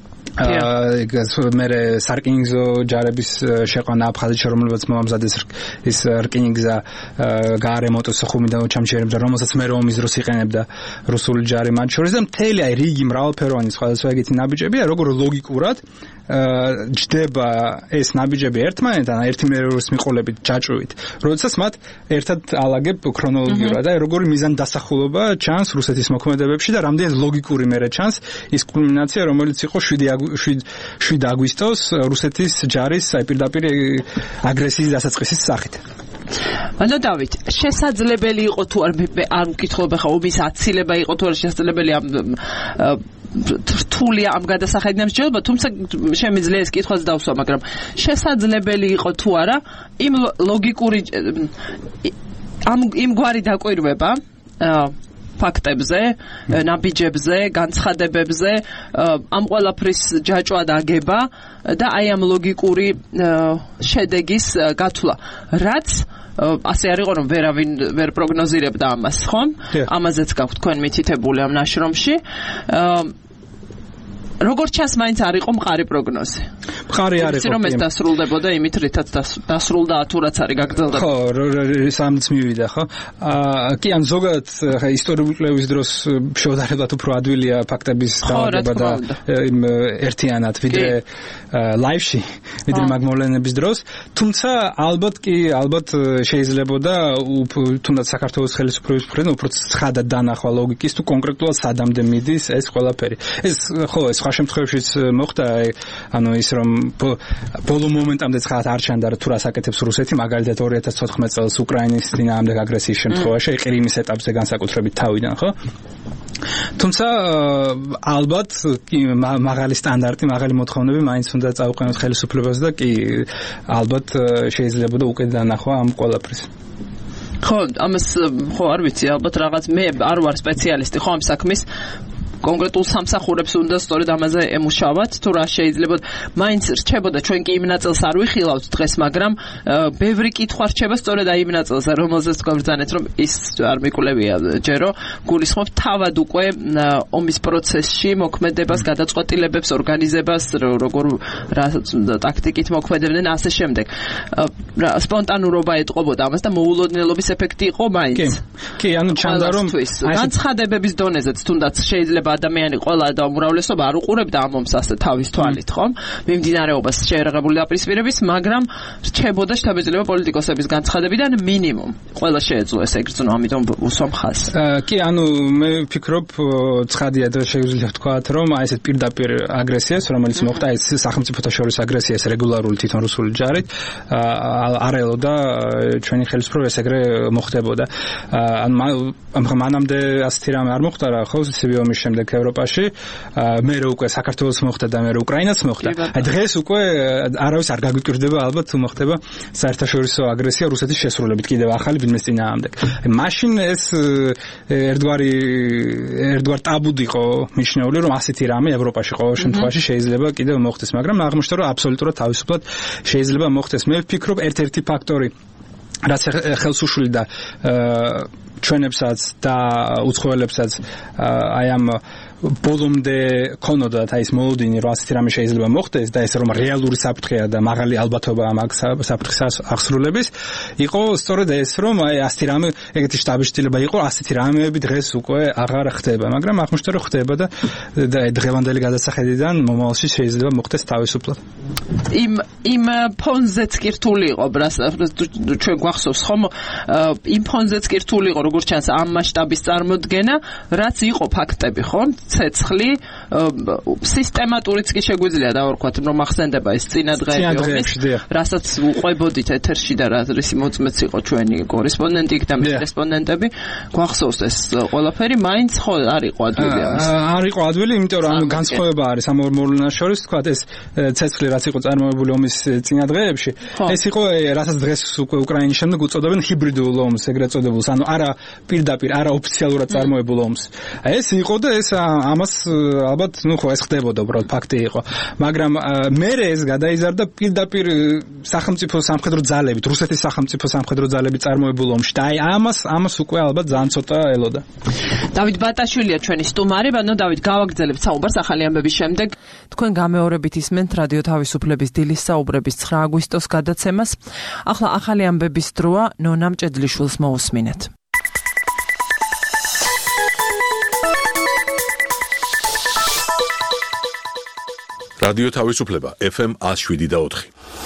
მე სარკინიგზო ჯარების შეყვანა აფხაზეთში, რომელსაც მოამზადეს ის რკინიგზა გაარემონტოს სოხუმიდან ჩამჩერებდა, რომელსაც მე ომის დროს იყენებდა რუსული ჯარი მათ შორის და მთელი აი რიგი მრავალფეროვანი სხვადასხვა ეგეთი ნაბიჯებია, როგორ ლოგიკურად ჯდება ეს ნაბიჯები ერთმანეთთან, ერთიმერორის მიყოლებით ჯაჭვით, როდესაც მათ ერთად ალაგებ ქრონოლოგიურად, აი როგორი მიზანდასახულობა ჩანს რუსეთის მოქმედებებში და რამდენად ლოგიკური მერე ჩანს ის კულმინაცია, რომელიც იყო შვიდი აგვისტოს რუსეთის ჯარის აი პირდაპირ აგრესიის დასაწყისის სახით. ანუ დავით, შესაძლებელი იყო თუ არ არ მკითხულობ ხა ომის აცილება იყო თუ არ შესაძლებელი ამ რთულია ამ გადასახედიდან შეიძლება, თუმცა შემიძლია ეს კითხვაც დავსვა, მაგრამ შესაძლებელი იყო თუ არა იმ ლოგიკური ამ იმ გვარი დაკვირვება ფაქტებზე, ნაბიჯებზე, განცხადებებზე, ამ ყველაფრის ჯაჭვა დაგება და აი ამ ლოგიკური შედეგის გათვლა, რაც ასე არ იყო რომ ვერავინ ვერ პროგნოზირებდა ამას, ხო? ამაზეც გაქვთ თქვენ მითითებული ამ ნაშრომში. როგორ ჩანს მაინც არ იყო მყარი პროგნოზი? მყარი არ იყო. რომ ეს დასრულდებოდა იმით, რითაც დასრულდა თუ რაც არის გაგრძელდა. ხო, სამც მივიდა, ხო? აა კი ან ზოგადად ხა ისტორიული კვლევის დროს შევდარებათ უფრო ადვილია ფაქტების დავარდება და იმ ერთიანად ვიდრე ლაივში, ვიდრე მაგმოვლენების დროს, თუმცა ალბათ კი, ალბათ შეიძლებოდა თუნდაც საქართველოს ხელისუფლების მხრიდან უფრო ცხადად დანახვა ლოგიკის თუ კონკრეტულად სადამდე მიდის ეს ყველაფერი. ეს ხო, ეს შემთხვევაშიც მოხდა, ანუ ის რომ ბოლო მომენტამდე ცხადად არ ჩანდა თუ რას აკეთებს რუსეთი, მაგალითად ორი ათას თოთხმეტ წელს უკრაინის წინააღმდეგ აგრესიის შემთხვევაში, ყირიმის ეტაპზე განსაკუთრებით თავიდან, ხო? თუმცა ალბათ მაღალი სტანდარტი, მაღალი მოთხოვნები მაინც უნდა წაუყენოთ ხელისუფლებას და კი ალბათ შეიძლებოდა უკვე დანახვა ამ ყველაფრის. ხო, ამას ხო არ ვიცი, ალბათ რაღაც მე არ ვარ სპეციალისტი ხო ამ საქმის კონკრეტულ სამსახურებს უნდა სწორედ ამაზე ემუშავათ, თუ რა შეიძლება. მაინც რჩებოდა, ჩვენ კი იმ ნაწილს არ ვიხილავთ დღეს, მაგრამ ბევრი კითხვა რჩება სწორედ აი იმ ნაწილზე, რომელზეც თქვენ ბრძანეთ, რომ ის არ მიკვლევია ჯერო, გულისხმობ თავად უკვე ომის პროცესში მოქმედებას, გადაწყვეტილებებს, ორგანიზებას, როგორ რა ტაქტიკით მოქმედებდნენ, ასე შემდეგ. სპონტანურობა ეტყობოდა ამას და მოულოდნელობის ეფექტი იყო მაინც. კი, კი, ანუ ჩანდა რომ განცხადებების დონეზეც თუნდაც შეიძლება ადამიანი ყველა და უმრავლესობა არ უყურებდა ამ ომს ასე თავის თვალით, ხომ? მიმდინარეობას შეერაღებული დაპირისპირების, მაგრამ რჩებოდა შთაბეჭდილება პოლიტიკოსების განცხადებიდან მინიმუმ. ყველა შეეძლო ეს ეგრძნო, ამიტომ უსვამ ხაზს. კი, ანუ მე ვფიქრობ, ცხადია და შეგვიძლია ვთქვათ, რომ აი ესეთ პირდაპირ აგრესიას, რომელიც მოხდა, ეს სახელმწიფოთა შორის აგრესია, ეს რეგულარული თვითონ რუსული ჯარით, არ ელოდა ჩვენი ხელისუფლება ეს ეგრე მოხდებოდა. ანუ მანამდე ასეთი რამე არ მოხდა რა, ხო, სივი ომის შემდეგ ევროპაში, მე უკვე საქართველოს მოხდა და მე უკრაინაც მოხდა. აი დღეს უკვე არავის არ გაგვიკვირდება ალბათ თუ მოხდება საერთაშორისო აგრესია რუსეთის შესრულებით კიდევ ახალი ვინმეს წინააღმდეგ. მაშინ ეს ერთგვარი ერთგვარ ტაბუდ იყო მიჩნეული, რომ ასეთი რამე ევროპაში ყოველ შემთხვევაში შეიძლება კიდევ მოხდეს, მაგრამ აღმოჩნდა რომ აბსოლუტურად თავისუფლად შეიძლება მოხდეს. მე ვფიქრობ ერთ-ერთი ფაქტორი რაც ხელს უშლიდა ჩვენებსაც და უცხოელებსაც აი ამ ბოლომდე ქონოდათ აი ეს მოლოდინი რომ ასეთი რამე შეიძლება მოხდეს და ეს რომ რეალური საფრთხეა და მაღალი ალბათობა ამ საფრთხის აღსრულების იყო სწორედ ეს რომ აი ასეთი რამე ეგეთი შტაბიშტილება იყო ასეთი რამეები დღეს უკვე აღარ ხდება მაგრამ აღმოჩნდა რომ ხდება და დღევანდელი გადასახედიდან მომავალში შეიძლება მოხდეს თავისუფლად იმ იმ ფონზეც კი რთული იყო ჩვენ გვახსოვს ხომ იმ ფონზეც კი რთული იყო როგორც ჩანს ამ მასშტაბის წარმოდგენა რაც იყო ფაქტები ხო ცეცხლი სისტემატურიც კი შეგვიძლია დავარქვათ რომ ახსენდება ეს წინა დღეები რასაც უყვებოდით ეთერში და რისი მოწმეც იყო ჩვენი კორესპონდენტი და მის რესპონდენტები გვახსოვს ეს ყველაფერი მაინც ხო არ იყო ადვილი ამის არ იყო ადვილი იმიტომ რომ განსხვავება არის ამ ორ მოვლენას შორის თქვა ეს ცეცხლი რაც იყო წარმოებული ომის წინა დღეებში ეს იყო რასაც დღეს უკვე უკრაინის შემდეგ უწოდებენ ჰიბრიდულ ომს ეგრეთ წოდებულს ანუ არა პირდაპირ არა ოფიციალურად წარმოებულ ომს ეს იყო და ეს ამას ალბათ ნუ ხო ეს ხდებოდა უბრალოდ ფაქტი იყო მაგრამ მერე ეს გადაიზარდა პირდაპირ სახელმწიფო სამხედრო ძალებით რუსეთის სახელმწიფო სამხედრო ძალებით წარმოებულ ომში და აი ამას ამას უკვე ალბათ ძალიან ცოტა ელოდა დავით ბატაშვილია ჩვენი სტუმარი ბანო დავით გავაგრძელებთ საუბარს ახალი ამბების შემდეგ თქვენ გამეორებით ისმენთ რადიო თავისუფლების დილის საუბრების ცხრა აგვისტოს გადაცემას ახლა ახალი ამბების დროა ნონა მჭედლიშვილს მოусმინეთ რადიო თავისუფლება ეფ ემ one oh seven და ოთხი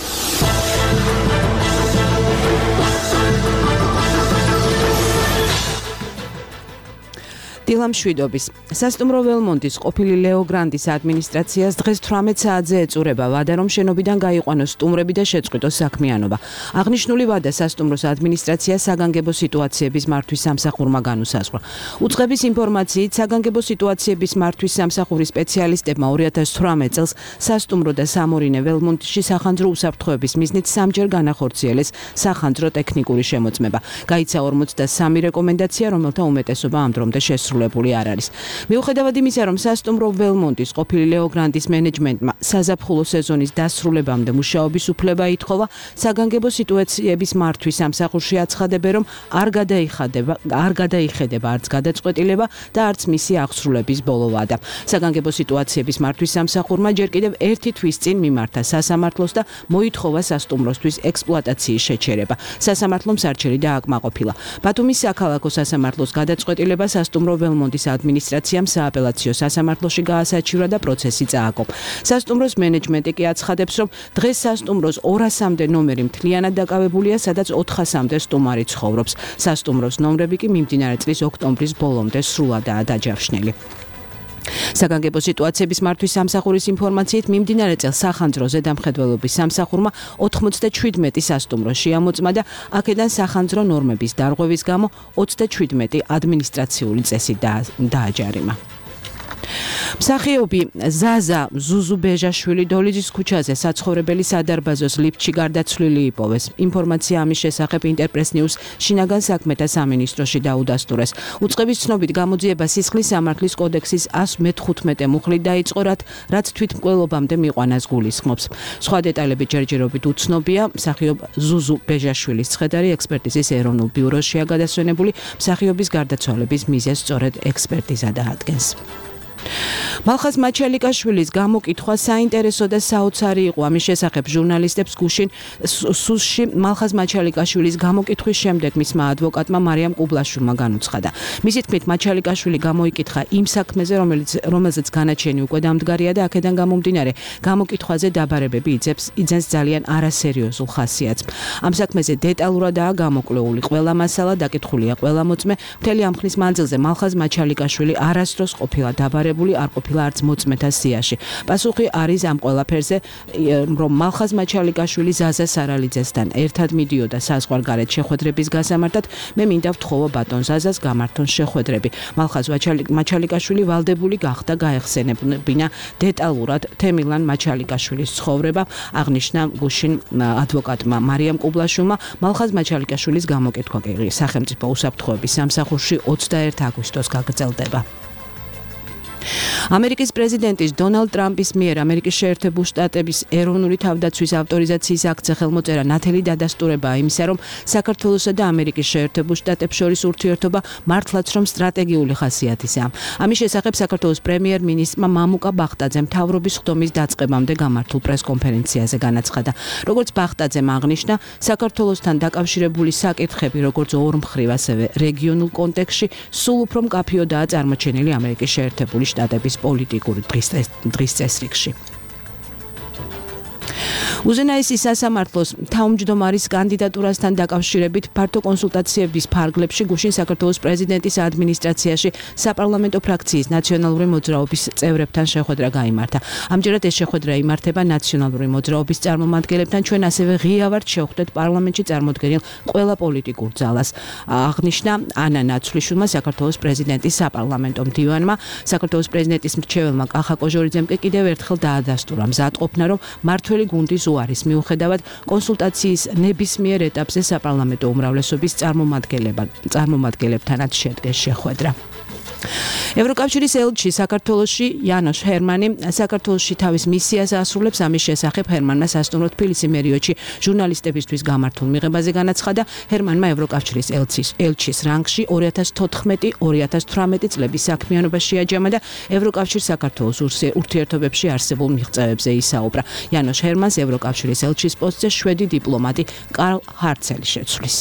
დილამშვიდობის სასტუმრო ველმონტის ყოფილი ლეო გრანდის ადმინისტრაციას დღეს თვრამეტ საათზე ეწურება ვადა რომ შენობიდან გაიყვანოს სტუმრები და შეწყვიტოს საქმიანობა. აღნიშნული ვადა სასტუმროს ადმინისტრაციას საგანგებო სიტუაციების მართვის სამსახურმა განუსაზღვრა. უწყების ინფორმაციით საგანგებო სიტუაციების მართვის სამსახურის სპეციალისტებმა two thousand eighteen წელს სასტუმრო და სამორინე ველმონტში სახანძრო უსაფრთხოების მიზნით სამჯერ განახორციელეს სახანძრო ტექნიკური შემოწმება. გაიცა forty-three რეკომენდაცია, რომელთა უმეტესობა ამ დრომდე შესრულებული არ არის. მიუხედავად იმისა, რომ სასტუმრო ველმონტის ყოფილი ლეო გრანდის მენეჯმენტმა საზაფხულო სეზონის დასრულებამდე მუშაობის უფლება ითხოვა, საგანგებო სიტუაციების მართვის სამსახურში აცხადებენ, რომ არ გადაიხადება, არ გადაიხედება არც გადაწყვეტილება და არც მისი აღსრულების ბოლო ვადა. საგანგებო სიტუაციების მართვის სამსახურმა ჯერ კიდევ ერთი თვის წინ მიმართა სასამართლოს და მოითხოვა სასტუმროსთვის ექსპლუატაციის შეჩერება. სასამართლომ სარჩელი დააკმაყოფილა. ბათუმის საქალაქო სასამართლოს გადაწყვეტილება სასტუმრო ველმონტის ადმინისტრაციამ სააპელაციო სასამართლოში გაასაჩივრა და პროცესი წააგო. სასტუმროს მენეჯმენტი კი აცხადებს, რომ დღეს სასტუმროს ორასამდე ნომერი მთლიანად დაკავებულია, სადაც ოთხასამდე სტუმარი ცხოვრობს. სასტუმროს ნომრები კი მიმდინარე წლის ოქტომბრის ბოლომდე სრულადაა დაჯავშნილი. საგანგებო სიტუაციების მართვის სამსახურის ინფორმაციით მიმდინარე წელს სახანძრო ზედამხედველობის სამსახურმა ninety-seven სასტუმრო შეამოწმა და აქედან სახანძრო ნორმების დარღვევის გამო thirty-seven ადმინისტრაციული წესი დააჯარიმა. მსახიობი ზაზა ზუზუ ბეჟაშვილი დოლიძის ქუჩაზე საცხოვრებელი სადარბაზოს ლიფტში გარდაცვლილი იპოვეს. ინფორმაცია ამის შესახებ ინტერპრეს ნიუს შინაგან საქმეთა სამინისტროში დაუდასტურეს. უწყების ცნობით გამოძიება სისხლის სამართლის კოდექსის one fifteen მუხლით დაიწყო, რაც თვითმკვლელობამდე მიყვანას გულისხმობს. სხვა დეტალები ჯერჯერობით უცნობია. მსახიობ ზუზუ ბეჟაშვილის ცხედარი ექსპერტიზის ეროვნულ ბიუროშია გადასვენებული. მსახიობის გარდაცვალების მიზეზს სწორედ ექსპერტიზა დაადგენს. მალხაზ მაჩალიკაშვილის გამოკითხვა საინტერესო და საოცარი იყო. ამის შესახებ ჟურნალისტებს გუშინ სუსში მალხაზ მაჩალიკაშვილის გამოკითხვის შემდეგ მისმა ადვოკატმა მარიამ კუბლაშვილმა განუცხადა. მისი თქმით, მაჩალიკაშვილი გამოიკითხა იმ საქმეზე, რომელიც რომელზეც განაჩენი უკვე დამდგარია და აქედან გამომდინარე გამოკითხვაზე დაბარებები იძებს იძენს ძალიან არასერიოზულ ხასიათს. ამ საქმეზე დეტალურადაა გამოკვლეული ყველა მასალა, დაკითხულია ყველა მოწმე. მთელი ამ ხნის მანძილზე მალხაზ მაჩალიკაშვილი არასდროს ყოფილა დაბარებული არ ყოფილა არც მოწმეთა სიაში. პასუხი არის ამ ყველაფერზე, რომ მალხაზ მაჩალიკაშვილი ზაზა სარალიძესთან ერთად მიდიოდა საზღვარგარეთ შეხვედრების გასამართად. მე მინდა ვთხოვო ბატონ ზაზას გამართონ შეხვედრები. მალხაზ მაჩალიკაშვილი ვალდებული გახდა გაეხსენებინა დეტალურად თემილან მაჩალიკაშვილის ცხოვრება, აღნიშნა გუშინ ადვოკატმა მარიამ კუბლაშვილმა. მალხაზ მაჩალიკაშვილის გამოკითხვა კი სახელმწიფო უსაფრთხოების სამსახურში twenty-one აგვისტოს გაგრძელდება. ამერიკის პრეზიდენტის დონალდ ტრამპის მიერ ამერიკის შეერთებულ შტატების ეროვნული თავდაცვის ავტორიზაციის აქტზე ხელმოწერა ნათელი დადასტურებაა იმისა, რომ საქართველოსა და ამერიკის შეერთებულ შტატებს შორის ურთიერთობა მართლაც რომ სტრატეგიული ხასიათისაა. ამის შესახებ საქართველოს პრემიერ-მინისტრმა მამუკა ბახტაძემ მთავრობის ხდომის დაწყებამდე გამართულ პრესკონფერენციაზე განაცხადა. როგორც ბახტაძემ აღნიშნა, საქართველოსთან დაკავშირებული საკითხები, როგორც ორმხრივ, ასევე რეგიონულ კონტექსტში, სულ უფრო მკაფიოდაა წარმოჩენილი ამერიკის შეერთებული შტატების პოლიტიკური დღის წესრიგში. უზენაესი სასამართლოს თავმჯდომარის კანდიდატურასთან დაკავშირებით ფართო კონსულტაციების ფარგლებში გუშინ საქართველოს პრეზიდენტის ადმინისტრაციაში საპარლამენტო ფრაქციის ნაციონალური მოძრაობის წევრებთან შეხვედრა გაიმართა. ამჯერად ეს შეხვედრა იმართება ნაციონალური მოძრაობის წარმომადგენლებთან. ჩვენ ასევე ღიავართ შევხვდეთ პარლამენტში წარმოდგენილ ყველა პოლიტიკურ ძალას. აღნიშნა ანა ნაცვლიშვილმა, საქართველოს პრეზიდენტის საპარლამენტო მდივანმა. საქართველოს პრეზიდენტის მრჩეველმა კახა კოჟორიძემ კი კიდევ ერთხელ დაადასტურა მზადყოფნა, რომ მართველი გუნდის უარის მიუხედავად კონსულტაციის ნებისმიერ ეტაპზე საპარლამენტო უმრავლესობის წარმომადგენლებთანაც შედგეს შეხვედრა. ევროკავშირის ელჩი საქართველოში იანოშ ჰერმანი საქართველოში თავის მისიას ასრულებს. ამის შესახებ ჰერმანმა სასტუმრო თბილისი მერიოჩი ჟურნალისტებისთვის გამართულ მიღებაზე განაცხადა. ჰერმანმა ევროკავშირის ელჩის ელჩის რანგში ორი ათას თოთხმეტი ორი ათას თვრამეტი წლების საქმიანობა შეაჯამა და ევროკავშირს საქართველოს ურთიერთობებში არსებულ მიღწევებზე ისაუბრა. იანოშ ჰერმანს ევროკავშირის ელჩის პოსტზე შვედი დიპლომატი კარლ ჰარცელი შეცვლის.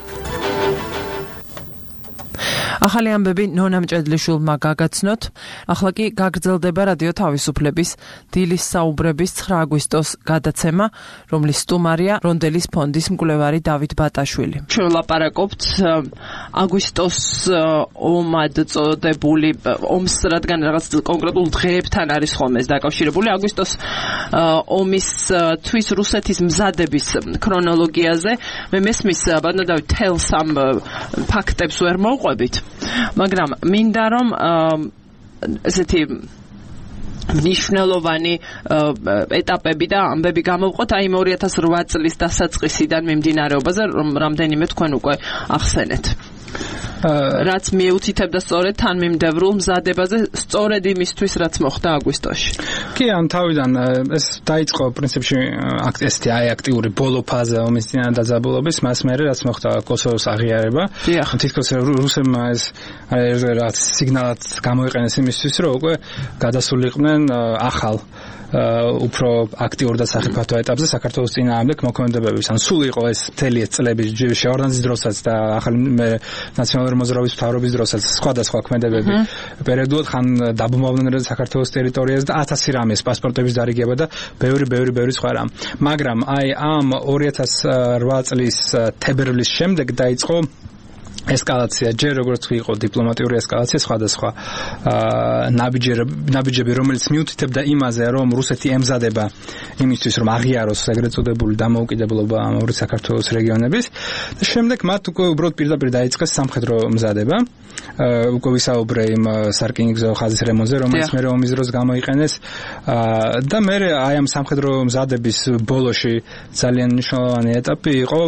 ახალი ამბები ნონა მჭედლიშვილმა გაგაცნოთ. ახლა კი გაგრძელდება რადიო თავისუფლების დილის საუბრების ცხრა აგვისტოს გადაცემა, რომლის სტუმარია რონდელის ფონდის მკვლევარი დავით ბატაშვილი. შევლაპარაკობთ აგვისტოს ომად წოდებული ომს, რადგან რაღაც კონკრეტულ დღეებთან არის ხოლმე დაკავშირებული. აგვისტოს ომის თვის რუსეთის მზადების ქრონოლოგიაზე მე მესმის ბატონო თელს ამ ფაქტებს ვერ მოვყვებით. მაგრამ მინდა რომ ესეთი მნიშვნელოვანი ეტაპები და ამბები გამოვყოთ აი ორი ათას რვა წლის დასაწყისიდან მიმდინარეობაზე, რომ რამდენიმე თქვენ უკვე ახსენეთ. რაც მიეუთითებდა სწორედ თანმიმდევრულ მზადებაზე, სწორედ იმისთვის, რაც მოხდა აგვისტოში. კი, ამ თავიდან ეს დაიწყო პრინციპში ესეთი აი აქტიური ბოლო ფაზა ომის წინა დაძაბულობის, მას მერე რაც მოხდა კოსოვოს აღიარება. თითქოს რუსებმა ეს რაც სიგნალად გამოიყენეს იმისთვის, რომ უკვე გადასულიყვნენ ახალ უფრო აქტიურ და სახიფათო ეტაპზე საქართველოს წინააღმდეგ მოქმედებების. ან სულ იყო ეს მთელი ეს წლები შევარდნაძის დროსაც და ახალი ნაციონალური მოძრაობის მთავრობის დროსაც სხვადასხვა ქმედებები პერიოდულად ხან დაბომბავდნენ საქართველოს ტერიტორიაზე და ათასი რამეს პასპორტების დარიგება და ბევრი ბევრი ბევრი სხვა რამ. მაგრამ აი ამ ორი ათას რვა წლის თებერვლის შემდეგ დაიწყო ესკალაცია, ჯერ როგორც იყო დიპლომატიური ესკალაცია, სხვადასხვა ნაბიჯები, რომელიც მიუთითებდა იმაზე, რომ რუსეთი ემზადება იმისთვის, რომ აღიაროს ეგრეთ წოდებული დამოუკიდებლობა ამ ორი საქართველოს რეგიონების. და შემდეგ მათ უკვე უბრალოდ პირდაპირ დაიწყეს სამხედრო მზადება. უკვე ვისაუბრე იმ სარკინიგზო ხაზის რემონტზე, რომელიც მერე ომის დროს გამოიყენეს. და მერე აი ამ სამხედრო მზადების ბოლოში ძალიან მნიშვნელოვანი ეტაპი იყო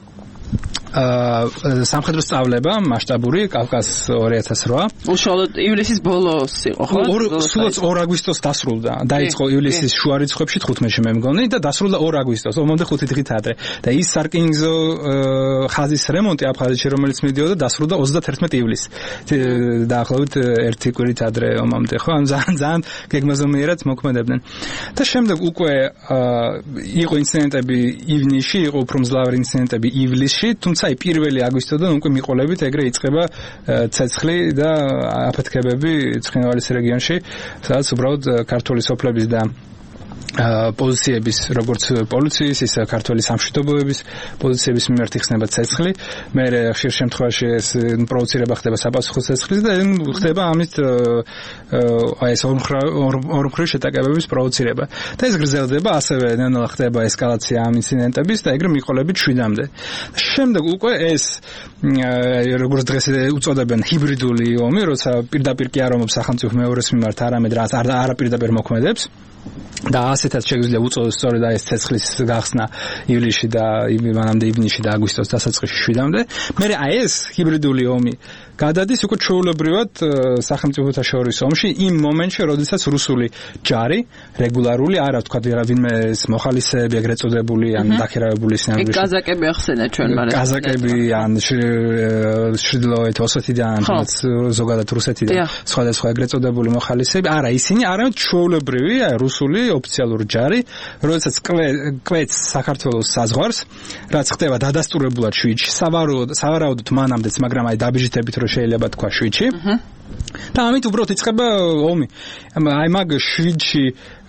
სამხედრო სწავლება მასშტაბური კავკასიის ორი ათას რვა. უშუალოდ ივლისის ბოლოს იყო, ხო? სულაც ორ აგვისტოს დასრულდა. დაიწყო ივლისის შუა რიცხვებში თხუთმეტში მე მგონი და დასრულდა ორ აგვისტოს, ომამდე ხუთი დღით ადრე. და ის სარკინიგზო ხაზის რემონტი აფხაზეთში, რომელიც მიდიოდა, დასრულდა ოცდათერთმეტი ივლისს. დაახლოებით ერთი კვირით ადრე ომამდე, ხო? ან ძალიან ძალიან გეგმაზომიერად მოქმედებდნენ. და შემდეგ უკვე იყო ინციდენტები ივნისში, იყო უფრო მძლავრი ინციდენტები ივლისში, თუმცა აი პირველი აგვისტოდან უკვე მიყოლებით ეგრე იწყება ცეცხლი და აფეთქებები ცხინვალის რეგიონში, სადაც უბრალოდ ქართული სოფლების და პოზიციების, როგორც პოლიციის, ისე ქართული სამშვიდობოების პოზიციების მიმართ იხსნება ცეცხლი. მე ხშირ შემთხვევაში ეს პროვოცირება ხდება საპასუხო ცეცხლის და ხდება ამით აი ეს ორმხრივ შეტაკებების პროვოცირება. და ეს გრძელდება, ასევე ნელ-ნელა ხდება ესკალაცია ამ ინციდენტების და ეგრე მიყოლებით შვიდამდე. შემდეგ უკვე ეს როგორც დღეს უწოდებენ ჰიბრიდული ომი, როცა პირდაპირ კი არ ომობს სახელმწიფო მეურვეს მიმართ, არამედ რაც არაპირდაპირ მოქმედებს. და ასეთაც შეგვიძლია უწოდოს სწორედ აი ეს ცეცხლის გახსნა ივლისში და მანამდე ივნისში და აგვისტოს დასაწყისში შვიდამდე. მერე აი ეს ჰიბრიდული ომი გადადის უკვე ჩვეულებრივად სახელმწიფოთა შორის ომში იმ მომენტში, როდესაც რუსული ჯარი რეგულარული არა თქვა ვინმე მოხალისეები ეგრეთ წოდებული ან დაქირავებული სინამდვილეში. კაზაკები ახსენა ჩვენ მაგრამ კაზაკები ან ჩრდილოეთ ოსეთიდან ან ზოგადად რუსეთიდან სხვადასხვა ეგრეთ წოდებული მოხალისეები არა ისინი არამედ ჩვეულებრივი რუსული ოფიციალური ჯარი, როდესაც კვეთს საქართველოს საზღვარს, რაც ხდება დადასტურებულად შვიდში, სავარაუდოდ მანამდეც, მაგრამ აი დაბიჯითებით რომ შეიძლება თქვა შვიდში. და ამით უბრალოდ იწყება ომი. აი მაგ შვიდში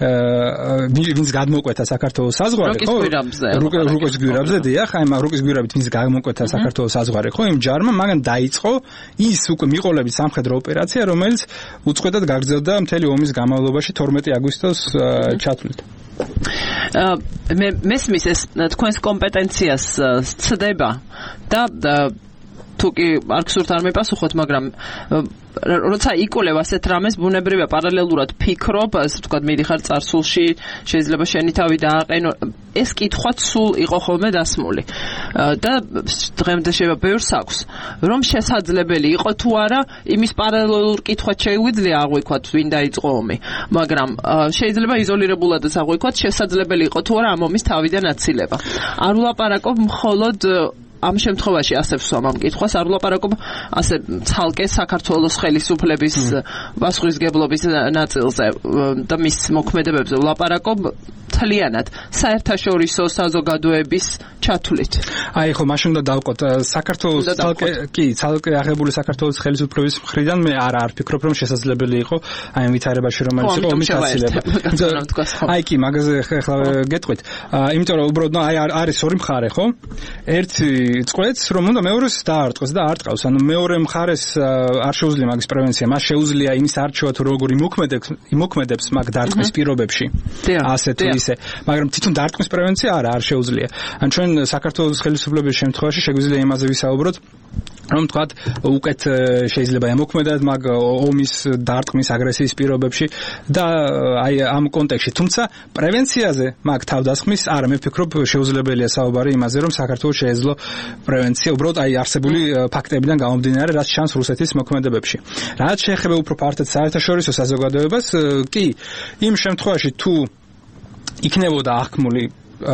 ვინც გადმოკვეთა საქართველოს საზღვარი, ხო? რუკის გვირაბზე, დიახ, აი მაგ რუკის გვირაბით ვინც გადმოკვეთა საქართველოს საზღვარი, ხო? იმ ჯარმა მაგან დაიწყო ის უკვე მიყოლებით სამხედრო ოპერაცია, რომელიც უწყვეტად გაგრძელდა მთელი ომის განმავლობაში თორმეტი აგვისტოს ჩათვლით. მე მესმის ეს თქვენს კომპეტენციას ცდება და თუ კი არ გსურთ არ მეპასუხოთ, მაგრამ როცა იკვლევ ასეთ რამეს, ბუნებრივია პარალელურად ფიქრობ, ასე ვთქვათ, მიდიხარ წარსულში, შეიძლება შენი თავი დააყენო. ეს კითხვაც სულ იყო ხოლმე დასმული. და დღემდე შეიძლება ბევრს აქვს, რომ შესაძლებელი იყო თუ არა იმის პარალელურ კითხვაც შეგვიძლია აღვიქვათ, ვინ დაიწყო ომი. მაგრამ შეიძლება იზოლირებულადაც აღვიქვათ, შესაძლებელი იყო თუ არა ამ ომის თავიდან აცილება. არ ვლაპარაკობ მხოლოდ ამ შემთხვევაში ასე ვსვამ ამ კითხვას, არ ვლაპარაკობ ასე ცალკე საქართველოს ხელისუფლების პასუხისგებლობის ნაწილზე და მის მოქმედებებზე, ვლაპარაკობ მთლიანად საერთაშორისო საზოგადოების ჩათვლით. აი ხო, მაშინ უნდა დავყოთ საქართველოს ცალკე კი, ცალკე აღებული საქართველოს ხელისუფლების მხრიდან მე არა არ ფიქრობ, რომ შესაძლებელი იყო აი ამ ვითარებაში რომელიც იყო ომის გაცილება. აი კი, მაგაზე ხლა გეტყვით. იმიტომ რომ უბრალოდ აი არის ორი მხარე, ხო? ერთი წყვეტს, რომ უნდა მეორეს დაარტყოს და არტყავს. ანუ მეორე მხარეს არ შეუძლია მაგის პრევენცია, მას შეუძლია იმის არჩევა თუ როგორ იმოქმედებს, იმოქმედებს მაგ დარტყმის პირობებში. ასე თუ ისე, მაგრამ თვითონ დარტყმის პრევენცია არა, არ შეუძლია. ან ჩვენ საქართველოს ხელისუფლების შემთხვევაში შეგვიძლია იმაზე ვისაუბროთ, რომ თქვათ უკეთ შეიძლება ემოქმედათ მაგ ომის დარტყმის აგრესიის პირობებში და აი ამ კონტექსტში, თუმცა პრევენციაზე მაგ თავდასხმის არა მე ვფიქრობ შეუძლებელია საუბარი იმაზე, რომ საქართველოს შეეძლო პრევენცია უბრალოდ აი არსებული ფაქტებიდან გამომდინარე, რაც ჩანს რუსეთის მოქმედებებში. რაც შეეხება უფრო ფართედ საერთაშორისო საზოგადოებას, კი, იმ შემთხვევაში თუ იქნებოდა აღქმული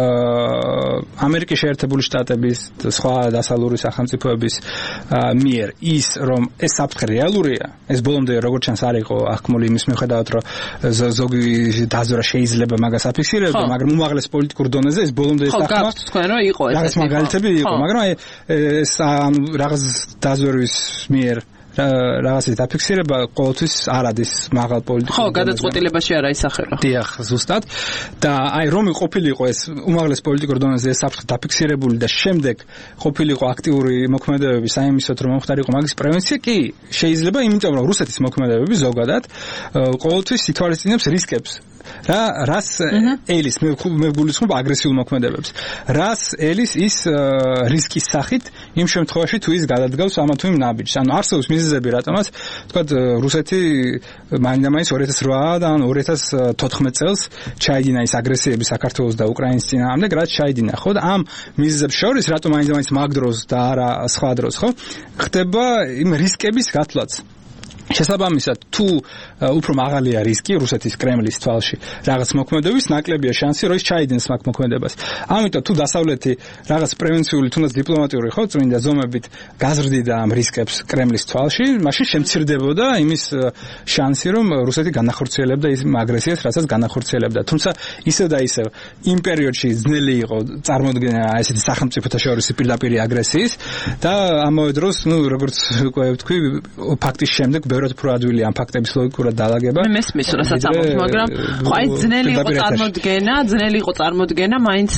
ამერიკის შეერთებული შტატების სხვა დასავლური სახელმწიფოების მიერ ის რომ ეს საფრთხე რეალურია, ეს ბოლომდე როგორც ჩანს არ იყო აღქმული იმის მიუხედავად რომ ზოგი დაზვერვა შეიძლება მაგას აფიქსირებდა, მაგრამ უმაღლეს პოლიტიკურ დონეზე ეს ბოლომდე ეს ახლა ხო, თქვენ რომ იყო ეს რაღაც მაგალითები იყო, მაგრამ აი ეს რაღაც დაზვერვის მიერ რაღაცის დაფიქსირება ყოველთვის არ არის მაღალ პოლიტიკურ. ხო, გადაწყვეტილებაში არ აისახება. დიახ, ზუსტად. და აი რომ ყოფილიყო ეს უმაღლეს პოლიტიკურ დონეზე ეს საფრთხე დაფიქსირებული და შემდეგ ყოფილიყო აქტიური მოქმედებები საიმისოდ რომ მომხდარიყო მაგის პრევენცია, კი, შეიძლება, იმიტომ რომ რუსეთის მოქმედებები ზოგადად ყოველთვის ითვალისწინებს რისკებს. რა რას ელის მე მე გულისხმობ აგრესიულ მოქმედებებს. რას ელის ის რისკის სახით იმ შემთხვევაში თუ ის გადადგავს ამა თუ იმ ნაბიჯს. ანუ არსებობს მიზეზები რატომაც თქვა რუსეთი მაინდა-მაინც ორი ათას ორი და ორი ათას თოთხმეტ წელს ჩაიდინა ის აგრესიები საქართველოს და უკრაინის წინააღმდეგ, რაც ჩაიდინა, ხო? და ამ მიზეზებს შორის რატომ მაინდა-მაინც მაგ დროს და არა სხვა დროს, ხო? ხდება იმ რისკების გათვლაც. შესაბამისად, თუ უფრო მაღალია რისკი რუსეთის კრემლის თვალში რაღაც მოქმედების, ნაკლებია შანსი, რომ ის ჩაიდინს მაგ მოქმედებას. ამიტომ თუ დასავლეთი რაღაც პრევენციული, თუნდაც დიპლომატიური ხო, წმინდა ზომებით გაზრდიდა ამ რისკებს კრემლის თვალში, მაშინ შემცირდებოდა იმის შანსი, რომ რუსეთი განახორციელებდა ის აგრესიას, რასაც განახორციელებდა. თუმცა ისევ და ისევ იმ პერიოდში ძნელი იყო წარმოქმნა ესეთი სახელმწიფოთა შორისი პირდაპირი აგრესიის და ამავე დროს, ну, როგორც ვთქვი, ფაქტის შემდეგ ბევრად უფრო ადვილი ამ ფაქტების ლოგიკურად დაალაგება. მე მესმის, რასაც ამბობთ, მაგრამ ხო აი ძნელი იყო წარმოდგენა, ძნელი იყო წარმოდგენა, მაინც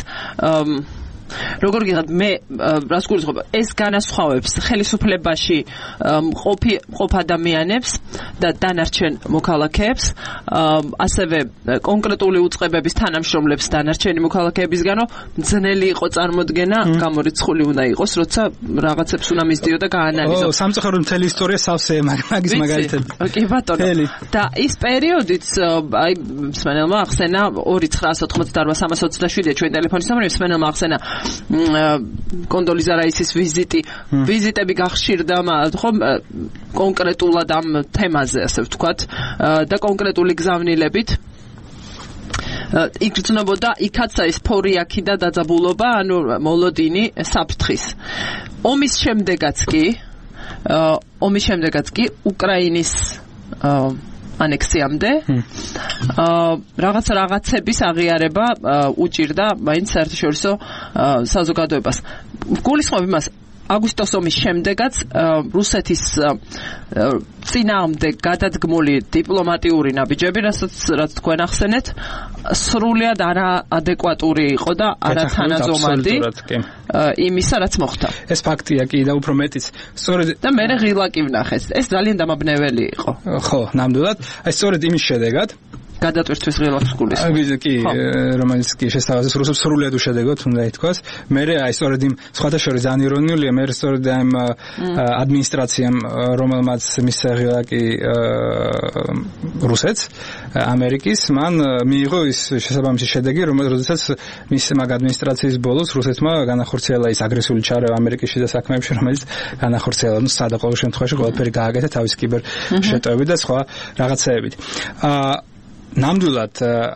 როგორ გიხართ მე რას გულისხმობ ეს განასხვავებს ხელისუფლებაში ყოფი ყოფ ადამიანებს და დანარჩენ მოქალაქეებს ასევე კონკრეტული უწყებების თანამშრომლებს დანარჩენი მოქალაქეებისგანო ძნელი იყო წარმოდგენა გამორიცხული უნდა იყოს როცა რაღაცებს უნდა მისდიოდა გაანალიზო ო სამწუხაროდ მთელი ისტორია სავსე მაგის მაგალითები კი ბატონო და ის პერიოდიც აი მსმენელმა ახსენა ორი ცხრაასი ოთხმოცდაოთხ სამას ოცდაშვიდი ჩვენ ტელეფონის ნომერი მსმენელმა ახსენა კონდოლიზა რაისის ვიზიტი ვიზიტები გახშირდა ხომ კონკრეტულად ამ თემაზე ასე ვთქვათ და კონკრეტული გზავნილებით იგრძნობოდა იქაც ეს ფორიაქი და დაძაბულობა ანუ მოლოდინი საფრთხის ომის შემდეგაც კი ომის შემდეგაც კი უკრაინის ანექსიამდე რაღაც რაღაცების აღიარება უჭირდა მაინც საერთაშორისო საზოგადოებას გულისხმობ იმას აგვისტოს ომის შემდეგაც რუსეთის წინააღმდეგ გადადგმული დიპლომატიური ნაბიჯები, რასაც რაც თქვენ ახსენეთ, სრულიად არაადეკვატური იყო და არათანაზომადი იმისა, რაც მოხდა. ეს ფაქტია კი და უფრო მეტიც. სწორედ და მე ღილა კი ვნახეს. ეს ძალიან დამაბნეველი იყო. ხო, ნამდვილად. აი სწორედ იმის შედეგად გადატვირთვის ღილაკს გულისხმობს. კი, რომელიც კი შესთავაზეს რუსებს სრულიად უშედეგოდ უნდა ითქვას. მე აი სწორედ იმ სხვათა შორის ძალიან ირონიულია, მე სწორედ ამ ადმინისტრაციამ, რომელმაც მისცა ღილაკი რუსეთს, ამერიკის, მან მიიღო ის შესაბამისი შედეგი, რომელსაც მის მაგ ადმინისტრაციის ბოლოს რუსეთმა განახორციელა ის აგრესიული ჩარევა ამერიკის შიდა საქმეებში, რომელიც განახორციელა, ну, სადა ყოველ შემთხვევაში ყველაფერი გააკეთა თავის კიბერ შეტევებით და სხვა რაღაცეებით. აა ნამდვილად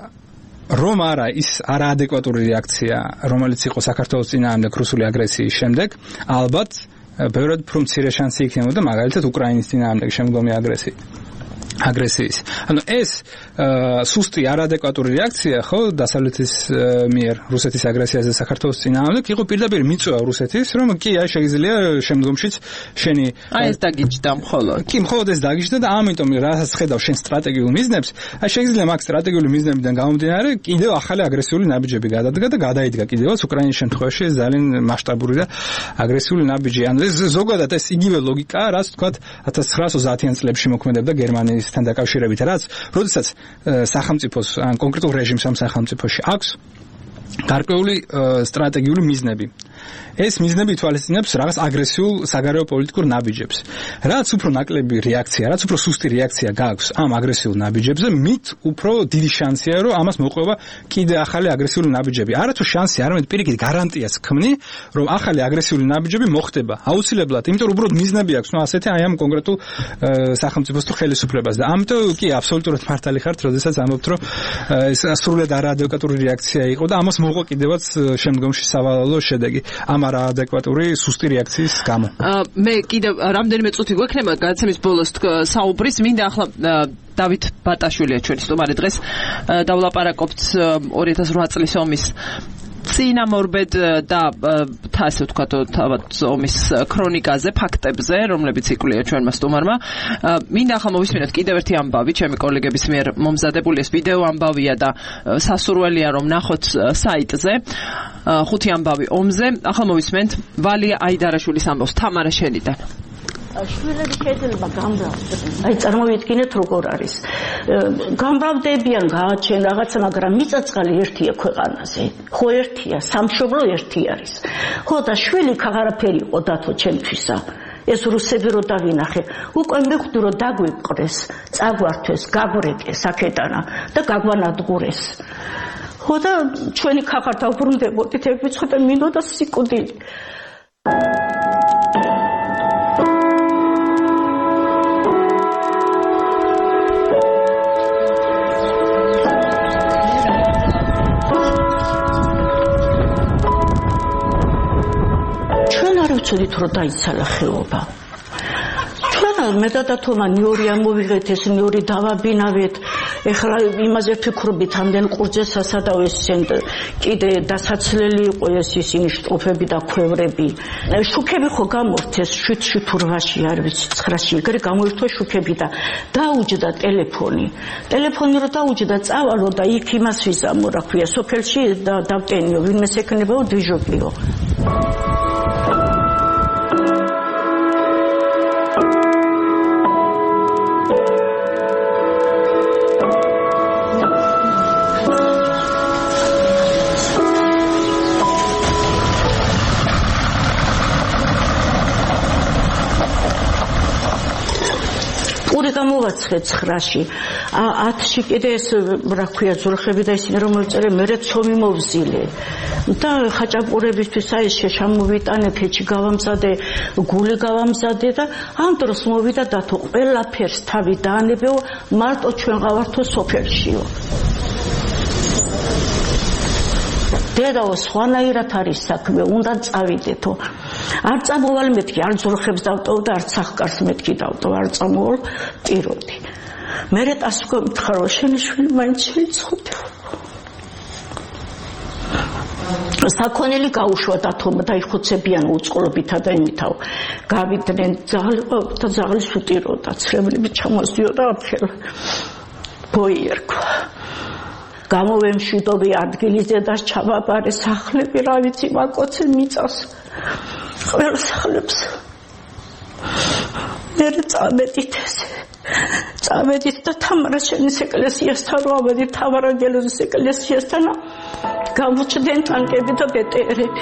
რომ არა ის არაადეკვატური რეაქცია, რომელიც იყო საქართველოს წინააღმდეგ რუსული აგრესიის შემდეგ, ალბათ ბევრად უფრო მცირე შანსი იქნებოდა მაგალითად უკრაინის წინააღმდეგ შემდგომი აგრესიის. აგრესიის. ანუ ეს სუსტი არაადეკვატური რეაქცია ხო დასავლეთის მიერ რუსეთის აგრესიაზე საქართველოს წინააღმდეგ იყო პირდაპირ მიწვევა რუსეთის, რომ კი აი შეიძლება შემდგომშიც შენი აი ეს დაგიჯდა მხოლოდ. კი, მხოლოდ ეს დაგიჯდა და ამიტომ რასაც ხედავ შენ სტრატეგიულ მიზნებს, აი შეიძლება მაგ სტრატეგიული მიზნებიდან გამომდინარე კიდევ ახალი აგრესიული ნაბიჯები გადადგა და გადაიდგა კიდევაც უკრაინის შემთხვევაში ძალიან მასშტაბური და აგრესიული ნაბიჯი. ანუ ეს ზოგადად ეს იგივე ლოგიკაა, რაც თქვა ათას ცხრაასოცდაათიან წლებში მოქმედებდა გერმანიის თან დაკავშირებით, რაც როდესაც სახელმწიფოს ან კონკრეტულ რეჟიმს ამ სახელმწიფოში აქვს გარკვეული სტრატეგიული მიზნები. ეს მიზნები ითვალისწინებს რაღაც აგრესიულ საგარეო პოლიტიკურ ნაბიჯებს. რაც უფრო ნაკლები რეაქცია, რაც უფრო სუსტი რეაქცია გააქვს ამ აგრესიულ ნაბიჯებზე, მით უფრო დიდი შანსია, რომ ამას მოყვება კიდე ახალი აგრესიული ნაბიჯები. არათუ შანსი, არამედ პირიქით გარანტიას ქმნი, რომ ახალი აგრესიული ნაბიჯები მოხდება. აუცილებლად, იმიტომ რომ უბრალოდ მიზნები აქვს, ну, ასეთი აი ამ კონკრეტულ სახელმწიფოს თუ ხელისუფლებას და ამიტომ კი აბსოლუტურად მართალი ხართ, როდესაც ამბობთ, რომ ეს სრულიად არაადეკვატური რეაქცია იყო და ამას მოყვა კიდევაც შემდგომში სავალალო შედეგი. ამ არაადეკვატური სუსტი რეაქციის გამო. მე კიდევ რამდენიმე წუთი გვექნება გადაცემის ბოლოს საუბრის, მინდა ახლა დავით ბატაშვილია ჩვენი სტუმარი დღეს დავლაპარაკობთ ორი ათას ოთხ წლის ომის წინამორბედ და ასე ვთქვათ თავად ომის ქრონიკაზე, ფაქტებზე, რომლებიც იკვლია ჩვენმა სტუმარმა. მინდა ახლა მოვისმინოთ კიდევ ერთი ამბავი, ჩემი კოლეგების მიერ მომზადებული ეს ვიდეო ამბავია და სასურველია რომ ნახოთ საიტზე. ხუთი ამბავი ომზე. ახლა მოვისმენთ ვალია აიდარაშვილის ამბავს თამარა შენიდან. შვილები შეიძლება გამბავდნენ. აი წარმოვიდგინეთ როგორ არის. გამბავდებიან გააჩენ რაღაცა, მაგრამ მიწაწყალი ერთია ქვეყანაზე. ხო ერთია, სამშობლო ერთი არის. ხო და შვილი აღარაფერი იყო დათო ჩემთვისა. ეს რუსები რო დავინახე, უკვე მივხვდი რომ დაგვიყრეს, წაგვართვეს, გაგვრეკეს აქედანა და გაგვანადგურეს. ხო და ჩვენი ხახარ დავბრუნდებოდით, ეგ ვიცხოდა მინდოდა სიკვდილი. ვცოდით რომ დაიცალა ხეობა. ჩვენ მე და დათომა ნიორი ამოვიღეთ, ეს ნიორი დავაბინავეთ. ეხლა იმაზე ფიქრობთ ამდენ ყურძე სასადავეს შენ კიდე დასაცლელი იყო ეს ისინი შტოფები და ქვევრები. შუქები ხო გამორთეს შვიდში თუ რვაში არ ვიცი ცხრაში ეგრე გამოირთვა შუქები და დაუჯდა ტელეფონი. ტელეფონი რო დაუჯდა წავალო და იქ იმას ვიზამო რა ქვია სოფელში და დავტენიო ვინმეს ეკნებაო დიჟოკიო. გამოვაცხე ცხრაში. ათში კიდე ეს რა ქვია ძურხები და ისინი რომ მოიწერე მერე ცომი მოვზილე. და ხაჭაპურებისთვის აი შეშამოვიტანე, ქეჩი გავამზადე, გული გავამზადე და ამ დროს მოვიდა დათო ყველაფერს თავი დაანებეო, მარტო ჩვენ გავართო სოფელშიო. დედაო სხვანაირად არის საქმე, უნდა წავიდეთო. არ წამოვალ მეთქი, არ ძურხებს დავტოვ და არც ახკარს მეთქი დავტოვ, არ წამოვალ პიროდი. მერე ტასკო მითხარ, რომ შენი შვილი მაინც შეიცხოვდა. საქონელი გაუშვა დათომ და იხოცებიან უწყლობითა და იმითაო. გავიდნენ ძაღლი და ძაღლის უტიროდა, ცრემლები ჩამოსდიოდა აფხელა. ბოიერქვა. გამოვემშვიდობი ადგილიზე და ჩავაბარე სახლები, რა ვიცი, მაკოცე მიწას. ყველა სახლებს. მერე წამედით ესე. წამედით და თამარაშენის ეკლესიასთან რომ ავედით თამარაგელოზის ეკლესიასთან გამოჩნდნენ ტანკები და ბეტერები.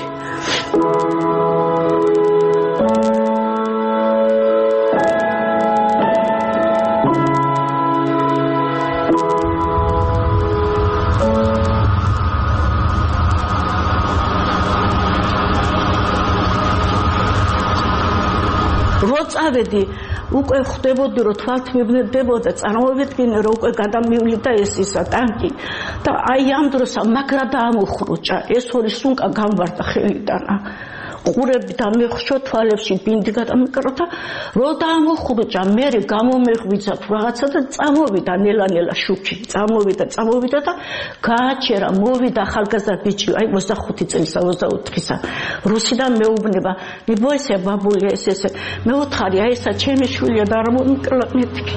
რო წავედი უკვე ხვდებოდი რომ თვალთმებნებდებოდა წარმოვიდგინე რომ უკვე გადამივლი და ეს ისა ტანკი და აი ამ დროს მაგრა დაამოხრუჭა ეს ორი სუნკა გამვარდა ხელიდანა ყურები დამეხშო თვალებში ბინდი გადამეკრო და რო დაამოხრუჭა მე გამომეღვიძა რაღაცა და წამოვიდა ნელა-ნელა შუქი წამოვიდა წამოვიდა და გააჩერა მოვიდა ახალგაზრდა ბიჭი აი ოცდახუთი წელისა ოცდაოთხისა რუსიდან მეუბნება ნიბოესე ბაბულია ეს ესე მე ვთხარი აი ესა ჩემი შვილია და არ მომკლა მეთქი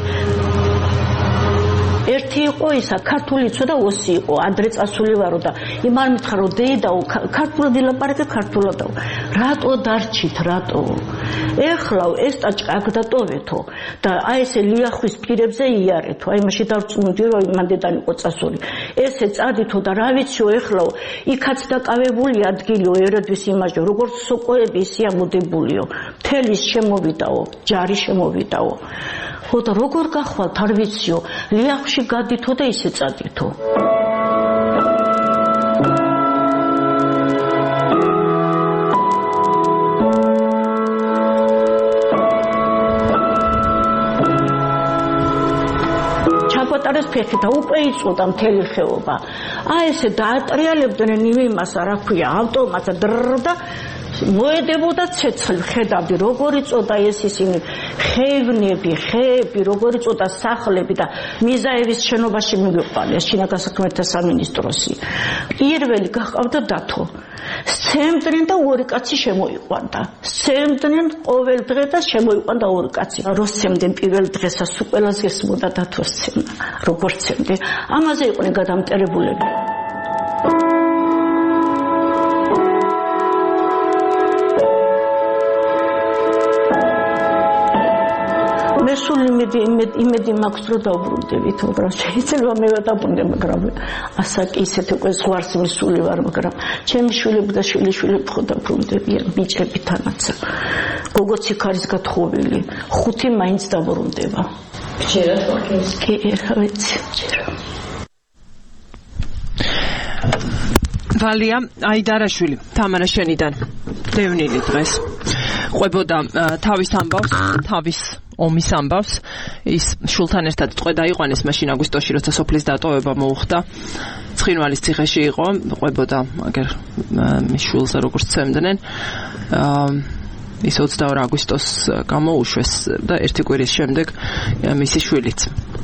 ერთი იყო ისა ქართული ცოდა ოსი იყო ადრე წასული ვარო და იმან მითხრა რომ დედაო ქართულად ილაპარაკე ქართულადაო რატო დარჩით რატო ეხლა ეს ტაჭკა აქ დატოვეთო და აი ესე ლიახვის პირებზე იარეთო აი მაშინ დავწუნდი რომ იმან დედან იყო წასული ესე წადითო და რა ვიციო ეხლაო იქაც დაკავებული ადგილიო ერედვის იმაჟო როგორც სოკოები ისე ამოდებულიო მთელის შემოვიდაო ჯარი შემოვიდაო ხო და როგორ გახვალთ არ ვიციო ლიახში გადითო და ისე წადითო ჩაპატარეს ფეხი და უკვე იწოდა მთელი ხეობა აი ესე დაატრიალებდნენ იმას რა ქვია ავტომატა დრ და მოედებოდა ცეცხლი ხედავდი როგორი წოდა ეს ისინი ხევნები ხეები როგორი წოდა სახლები და მიზაევის შენობაში მივიყვანეს შინაგან საქმეთა სამინისტროსი პირველი გაყავდა დათო სცემდნენ და ორი კაცი შემოიყვანდა სცემდნენ ყოველ დღე და შემოიყვანდა ორი კაცი რო სცემდნენ პირველ დღესაც უყველას გესმოდა დათო სცემა როგორ სცემდნენ ამაზე იყვნენ გადამტერებულები მე სულ იმედი იმედი მაქვს რომ დავბრუნდებით მაგრამ შეიძლება მე დავბრუნდე მაგრამ ასაკი ისეთ უკვე ზღვარს მისული ვარ მაგრამ ჩემი შვილები და შვილიშვილები ხო დავბრუნდებიან ბიჭები თანაცა გოგოც იქ არის გათხოვილი ხუთი მაინც დაბრუნდება ჯერათ ვაკეს კი რა ვიცი ჯერა ვალია აიდარაშვილი თამარაშენიდან დევნილი დღეს ყვებოდა თავის ამბავს თავის ომის ამბავს ის შულთან ერთად წვე დაიყვანეს მაშინ აგვისტოში როცა სოფლის დატოვება მოუხდა ცხინვალის ციხეში იყო ყვებოდა აგერ მის შულზე როგორც ცემდნენ ის ოცდაორი აგვისტოს გამოუშვეს და ერთი კვირის შემდეგ მისი შვილიც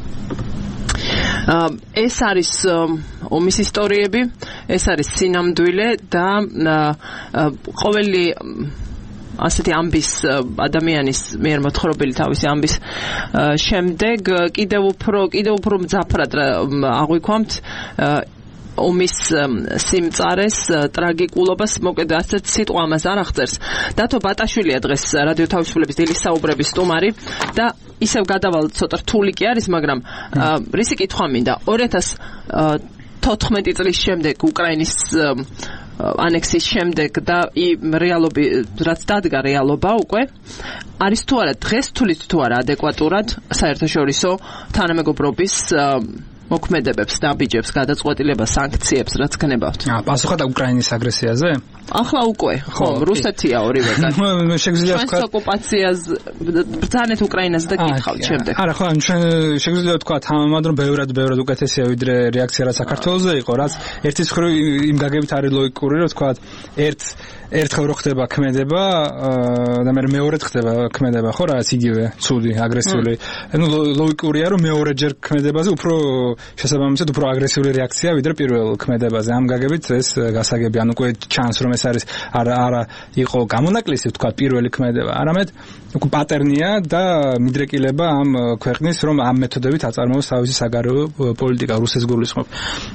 ეს არის ომის ისტორიები ეს არის სინამდვილე და ყოველი ასეთი ამბის ადამიანის მიერ მოთხრობილი თავისი ამბის შემდეგ კიდევ უფრო კიდევ უფრო მძაფრად აღვიქვამთ ომის სიმწარეს ტრაგიკულობას მოკედ ასეთ სიტყვა ამას არ აღწერს დათო ბატაშვილია დღეს რადიო თავისუფლების დილის საუბრების სტუმარი და ისევ გადავალ ცოტა რთული კი არის მაგრამ რისი კითხვა მინდა ორი ათას თოთხმეტი წლის შემდეგ უკრაინის ანექსის შემდეგ და იმ რეალობი რაც დადგა რეალობა უკვე არის თუ არა დღეს თulit თუ არა ადეკვატურად საერთაშორისო თანამეგობრობის მოქმედებებს, ნაბიჯებს, გადაწყვეტილებას, სანქციებს, რაც გნებავთ. აა, პასუხად უკრაინის აგრესიაზე? ახლა უკვე, ხომ, რუსეთია ორივეგან. შეგვიძლია თქვა ოკუპაციას ბრძანეთ უკრაინას და გითხავთ შემდეგ. არა, ხო, ჩვენ შეგვიძლია თქვა თამამად რომ ბევრად ბევრად უკეთესია ვიდრე რეაქცია რაც საქართველოზე იყო, რაც ერთის მხრივ იმ გაგებით არის ლოგიკური, რომ თქვა ერთ ერთხელ რო ხდება ქმედება და მე მეორედ ხდება ქმედება, ხო, რაც იგივე ცუდი, აგრესიული. ანუ ლოგიკურია რომ მეორეჯერ ქმედებაზე უფრო შესაბამისად უფრო აგრესიული რეაქცია ვიდრე პირველ ქმედებაზე. ამ გაგებით ეს გასაგები, ანუ უკვე ჩანს რომ ეს არის არა არა იყო გამონაკლისი თქვა პირველი ქმედება, არამედ უკვე პატერნია და მიდრეკილება ამ ქვეყნის რომ ამ მეთოდებით აწარმოოს თავისი საგარეო პოლიტიკა რუსეთს გულისხმობ.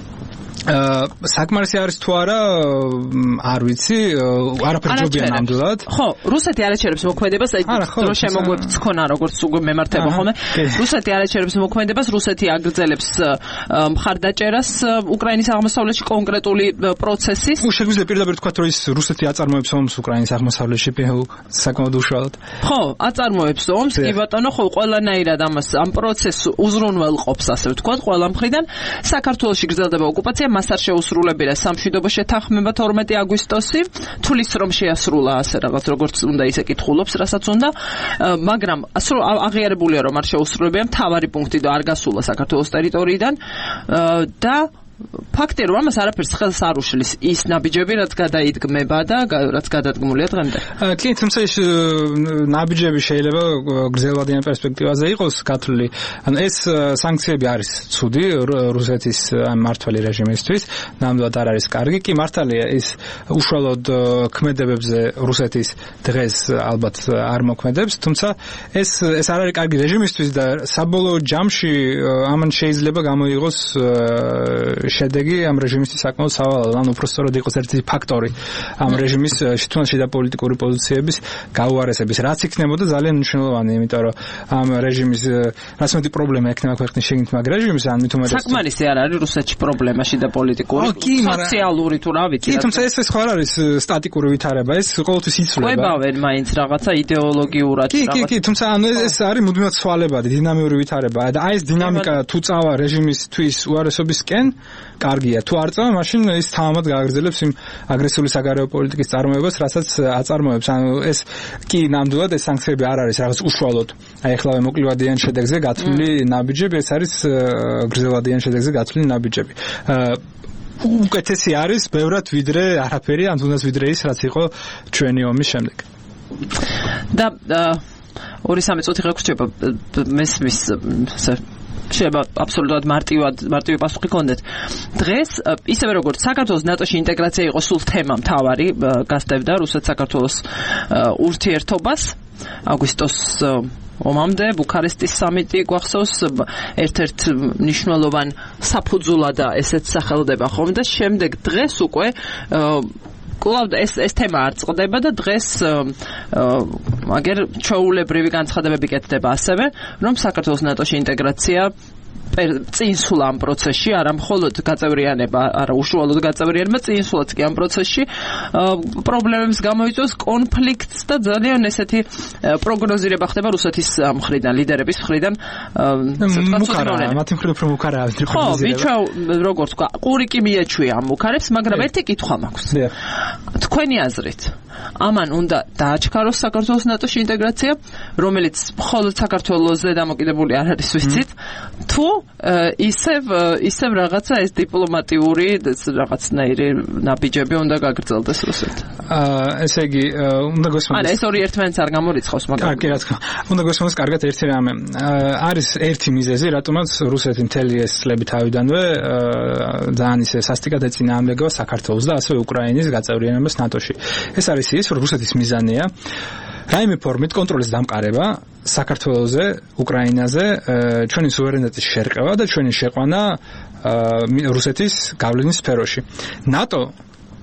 საკმარისი არის თუ არა არ ვიცი, არაფერი ჯობია ნამდვილად. ხო, რუსეთი არაჩერებს მოქმედებას, აი დრო შემოგვეც ხონა როგორც უკვე მემართება ხოლმე. რუსეთი არაჩერებს მოქმედებას, რუსეთი აგრძელებს მხარდაჭერას უკრაინის აღმოსავლეთში კონკრეტული პროცესის. უ შეგვიძლია პირდაპირ თქვა რომ ის რუსეთი აწარმოებს ომს უკრაინის აღმოსავლეთში საკმაოდ უშუალოდ. ხო, აწარმოებს ომს, კი ბატონო, ხო, ყველანაირად ამას ამ პროცესს უზრუნველყოფს, ასე ვთქვათ, ყველა მხრიდან. საქართველოში გრძელდება ოკუპაცია, მას არ შეუსრულებია სამშვიდობო შეთანხმება თორმეტი აგვისტოსი, თulis რომ შეასრულა ასე რაღაც როგორც უნდა ისე კითხულობს, რასაც უნდა, მაგრამ აღიარებულია რომ არ შეუსრულებია, მთავარი პუნქტი და არ გასულა საქართველოს ტერიტორიიდან და ფაქტია რომ ამას არაფერს ხელს არ უშლის ის ნაბიჯები რაც გადაიდგმება და რაც გადადგმულია დღემდე. კი, თუმცა ის ნაბიჯები შეიძლება გრძელვადიან პერსპექტივაზე იყოს გათვლილი. ანუ ეს სანქციები არის ცუდი რუსეთის მმართველი რეჟიმისთვის, ნამდვილად არ არის კარგი. კი, მართალია ის უშუალოდ ქმედებებზე რუსეთის დღეს ალბათ არ მოქმედებს, თუმცა ეს ეს არ არის კარგი რეჟიმისთვის და საბოლოო ჯამში ამან შეიძლება გამოიღოს შედეგი ამ რეჟიმისთვის საკმაოდ სავალალო, ანუ უფრო სწორად იყოს ერთი ფაქტორი ამ რეჟიმის თუნდაც შიდა პოლიტიკური პოზიციების გაუარესების, რაც იქნებოდა ძალიან მნიშვნელოვანი, იმიტომ რომ ამ რეჟიმის რაც მეტი პრობლემა ექნება ქვეყნის შიგნით მაგ რეჟიმს, ან მით უმეტეს საკმარისი არ არის რუსეთში პრობლემა შიდა პოლიტიკური, სოციალური თუ რა ვიცი. კი, თუმცა ეს ეს ხო არ არის სტატიკური ვითარება, ეს ყოველთვის იცვლება. ყვებავენ მაინც რაღაცა იდეოლოგიურად რაღაც. კი, კი, თუმცა ანუ ეს არის მუდმივად ცვალებადი, დინამიური ვითარება და აი ეს დინამიკა თუ წავა რეჟიმისთვის უარესობისკენ კარგია, თუ არ წავა, მაშინ ის თამამად გააგრძელებს იმ აგრესიული საგარეო პოლიტიკის წარმოებას, რასაც აწარმოებს. ანუ ეს კი ნამდვილად ეს სანქციები არ არის რაღაც უშუალოდ. აი ახლავე მოკლევადიან შედეგზე გათვლილი ნაბიჯები, ეს არის გრძელვადიან შედეგზე გათვლილი ნაბიჯები. უკეთესი არის ბევრად ვიდრე არაფერი, ან თუნდაც ვიდრე ის, რაც იყო ჩვენი ომის შემდეგ. და ორი სამი წუთი გაგვრჩება მესმის შეიძლება აბსოლუტურად მარტივად მარტივი პასუხი გქონდეთ. დღეს ისევე როგორც საქართველოს ნატოში ინტეგრაცია იყო სულ თემა მთავარი, გასდევდა რუსეთ-საქართველოს ურთიერთობას აგვისტოს ომამდე ბუქარესტის სამიტი გვახსოვს, ერთ-ერთ მნიშვნელოვან საფუძვლად და ესეც სახელდება ხომ და შემდეგ დღეს უკვე კვლავ ეს ეს თემა არ წყდება და დღეს აგერ ჩაულებრივი განცხადებები კეთდება ასევე, რომ საქართველოს ნატოში ინტეგრაცია წინსულა ამ პროცესში, არა მხოლოდ გაწევრიანება, არა უშუალოდ გაწევრიანება, წინსულაც კი ამ პროცესში პრობლემებს გამოიწვევს, კონფლიქტს და ძალიან ესეთი პროგნოზირება ხდება რუსეთის მხრიდან, ლიდერების მხრიდან. მუქარა, მათი მხრიდან უფრო მუქარა ვიდრე პროგნოზირება. ხო, ვიჩა როგორც თქვა, ყური კი მიეჩვია ამ მუქარებს, მაგრამ ერთი კითხვა მაქვს. თქვენი აზრით, ამან უნდა დააჩქაროს საქართველოს ნატოში ინტეგრაცია, რომელიც მხოლოდ საქართველოსზე დამოკიდებული არ არის, ვიცით, თუ ისევ ისევ რაღაცა ეს დიპლომატიური რაღაცნაირი ნაბიჯები უნდა გაგრძელდეს რუსეთთან. აა ესე იგი უნდა გესმის. არა, ეს ორი ერთმანეთს არ გამორიცხავს, მაგრამ კი, რა თქმა უნდა. უნდა გესმის კარგად ერთი რამე. არის ერთი მიზეზი, რატომაც რუსეთი მთელი ეს წლები თავიდანვე ძალიან ისე სასტიკად ეწინააღმდეგება საქართველოს და ასევე უკრაინის გაწევრიანებას ნატოში. ეს არის ის, რომ რუსეთის მიზანია რაიმე ფორმით კონტროლის დამყარება საქართველოზე, უკრაინაზე, ჩვენი სუვერენიტეტის შერყევა და ჩვენი შეყვანა რუსეთის გავლენის სფეროში. ნატო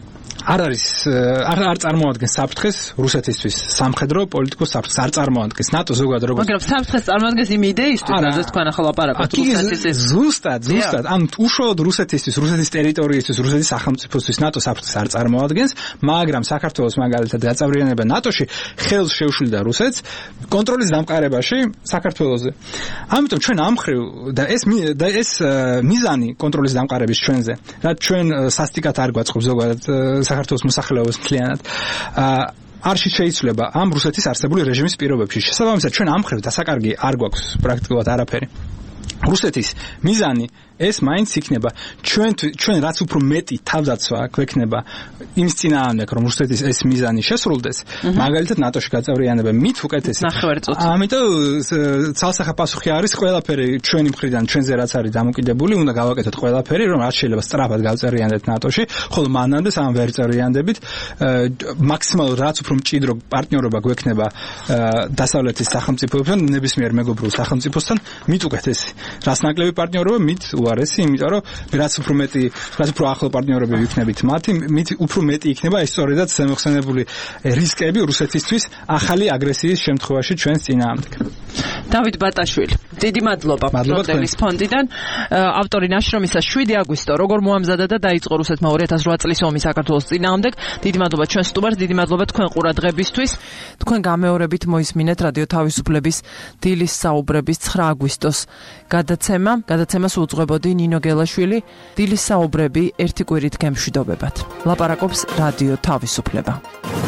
არ არის არ არ წარმოადგენს საფრთხეს რუსეთისთვის სამხედრო პოლიტიკურ საფრთხეს არ წარმოადგენს ნატო ზოგადად როგორც მაგრამ საფრთხეს წარმოადგენს იმ იდეისთვის რაზეც თქვენ ახლა ლაპარაკობთ რუსეთის ზუსტად ზუსტად ამ უშუალოდ რუსეთისთვის რუსეთის ტერიტორიისთვის რუსეთის სახელმწიფოსთვის ნატო საფრთხეს არ წარმოადგენს მაგრამ საქართველოს მაგალითად გაწევრიანება ნატოში ხელს შეუშლიდა რუსეთს კონტროლის დამყარებაში საქართველოზე ამიტომ ჩვენ ამხრივ და ეს და ეს მიზანი კონტროლის დამყარების ჩვენზე რაც ჩვენ სასტიკად არ გვაწყობს ზოგადად საქართველოს მოსახლეობას მთლიანად არ შეიცვლება ამ რუსეთის არსებული რეჟიმის პირობებში შესაბამისად ჩვენ ამხრივ დასაკარგი არ გვაქვს პრაქტიკულად არაფერი რუსეთის მიზანი ეს მაინც იქნება ჩვენ ჩვენ რაც უფრო მეტი თავდაცვა გვექნება იმ წინააღმდეგ რომ რუსეთის ეს მიზანი შესრულდეს მაგალითად ნატოში გაწევრიანება მით უკეთესი ამიტომ ცალსახა პასუხი არის ყველაფერი ჩვენი მხრიდან ჩვენზე რაც არის დამოკიდებული უნდა გავაკეთოთ ყველაფერი რომ არ შეიძლება სწრაფად გავწევრიანდეთ ნატოში ხოლო მანამდე სამ ვერ წერიანდებით მაქსიმალურად რაც უფრო მჭიდრო პარტნიორობა გვექნება დასავლეთის სახელმწიფოებთან ნებისმიერ მეგობრულ სახელმწიფოსთან მით უკეთესი რას ნაკლები პარტნიორობა მით უარესი, იმიტომ რომ რაც უფრო მეტი, რაც უფრო ახლო პარტნიორები ვიქნებით მათი, მით უფრო მეტი იქნება ეს სწორედაც შემოხსენებული რისკები რუსეთისთვის ახალი აგრესიის შემთხვევაში ჩვენს წინააღმდეგ. დავით ბატაშვილი, დიდი მადლობა პროდელის ფონდიდან. ავტორი ნაშრომისა შვიდი აგვისტო, როგორ მოამზადა და დაიწყო რუსეთმა ორი ათას რვა წლის ომი საქართველოს წინააღმდეგ. დიდი მადლობა ჩვენ სტუმარს, დიდი მადლობა თქვენ ყურადღებისთვის. თქვენ გამეორებით მოისმინეთ რადიო თავისუფლების დილის საუბრების ცხრა აგვისტოს გადაცემა. გადაცემას უძღვებოდი ნინო გელაშვილი. დილის საუბრები ერთი კვირით გემშვიდობებად. ლაპარაკობს რადიო თავისუფლება.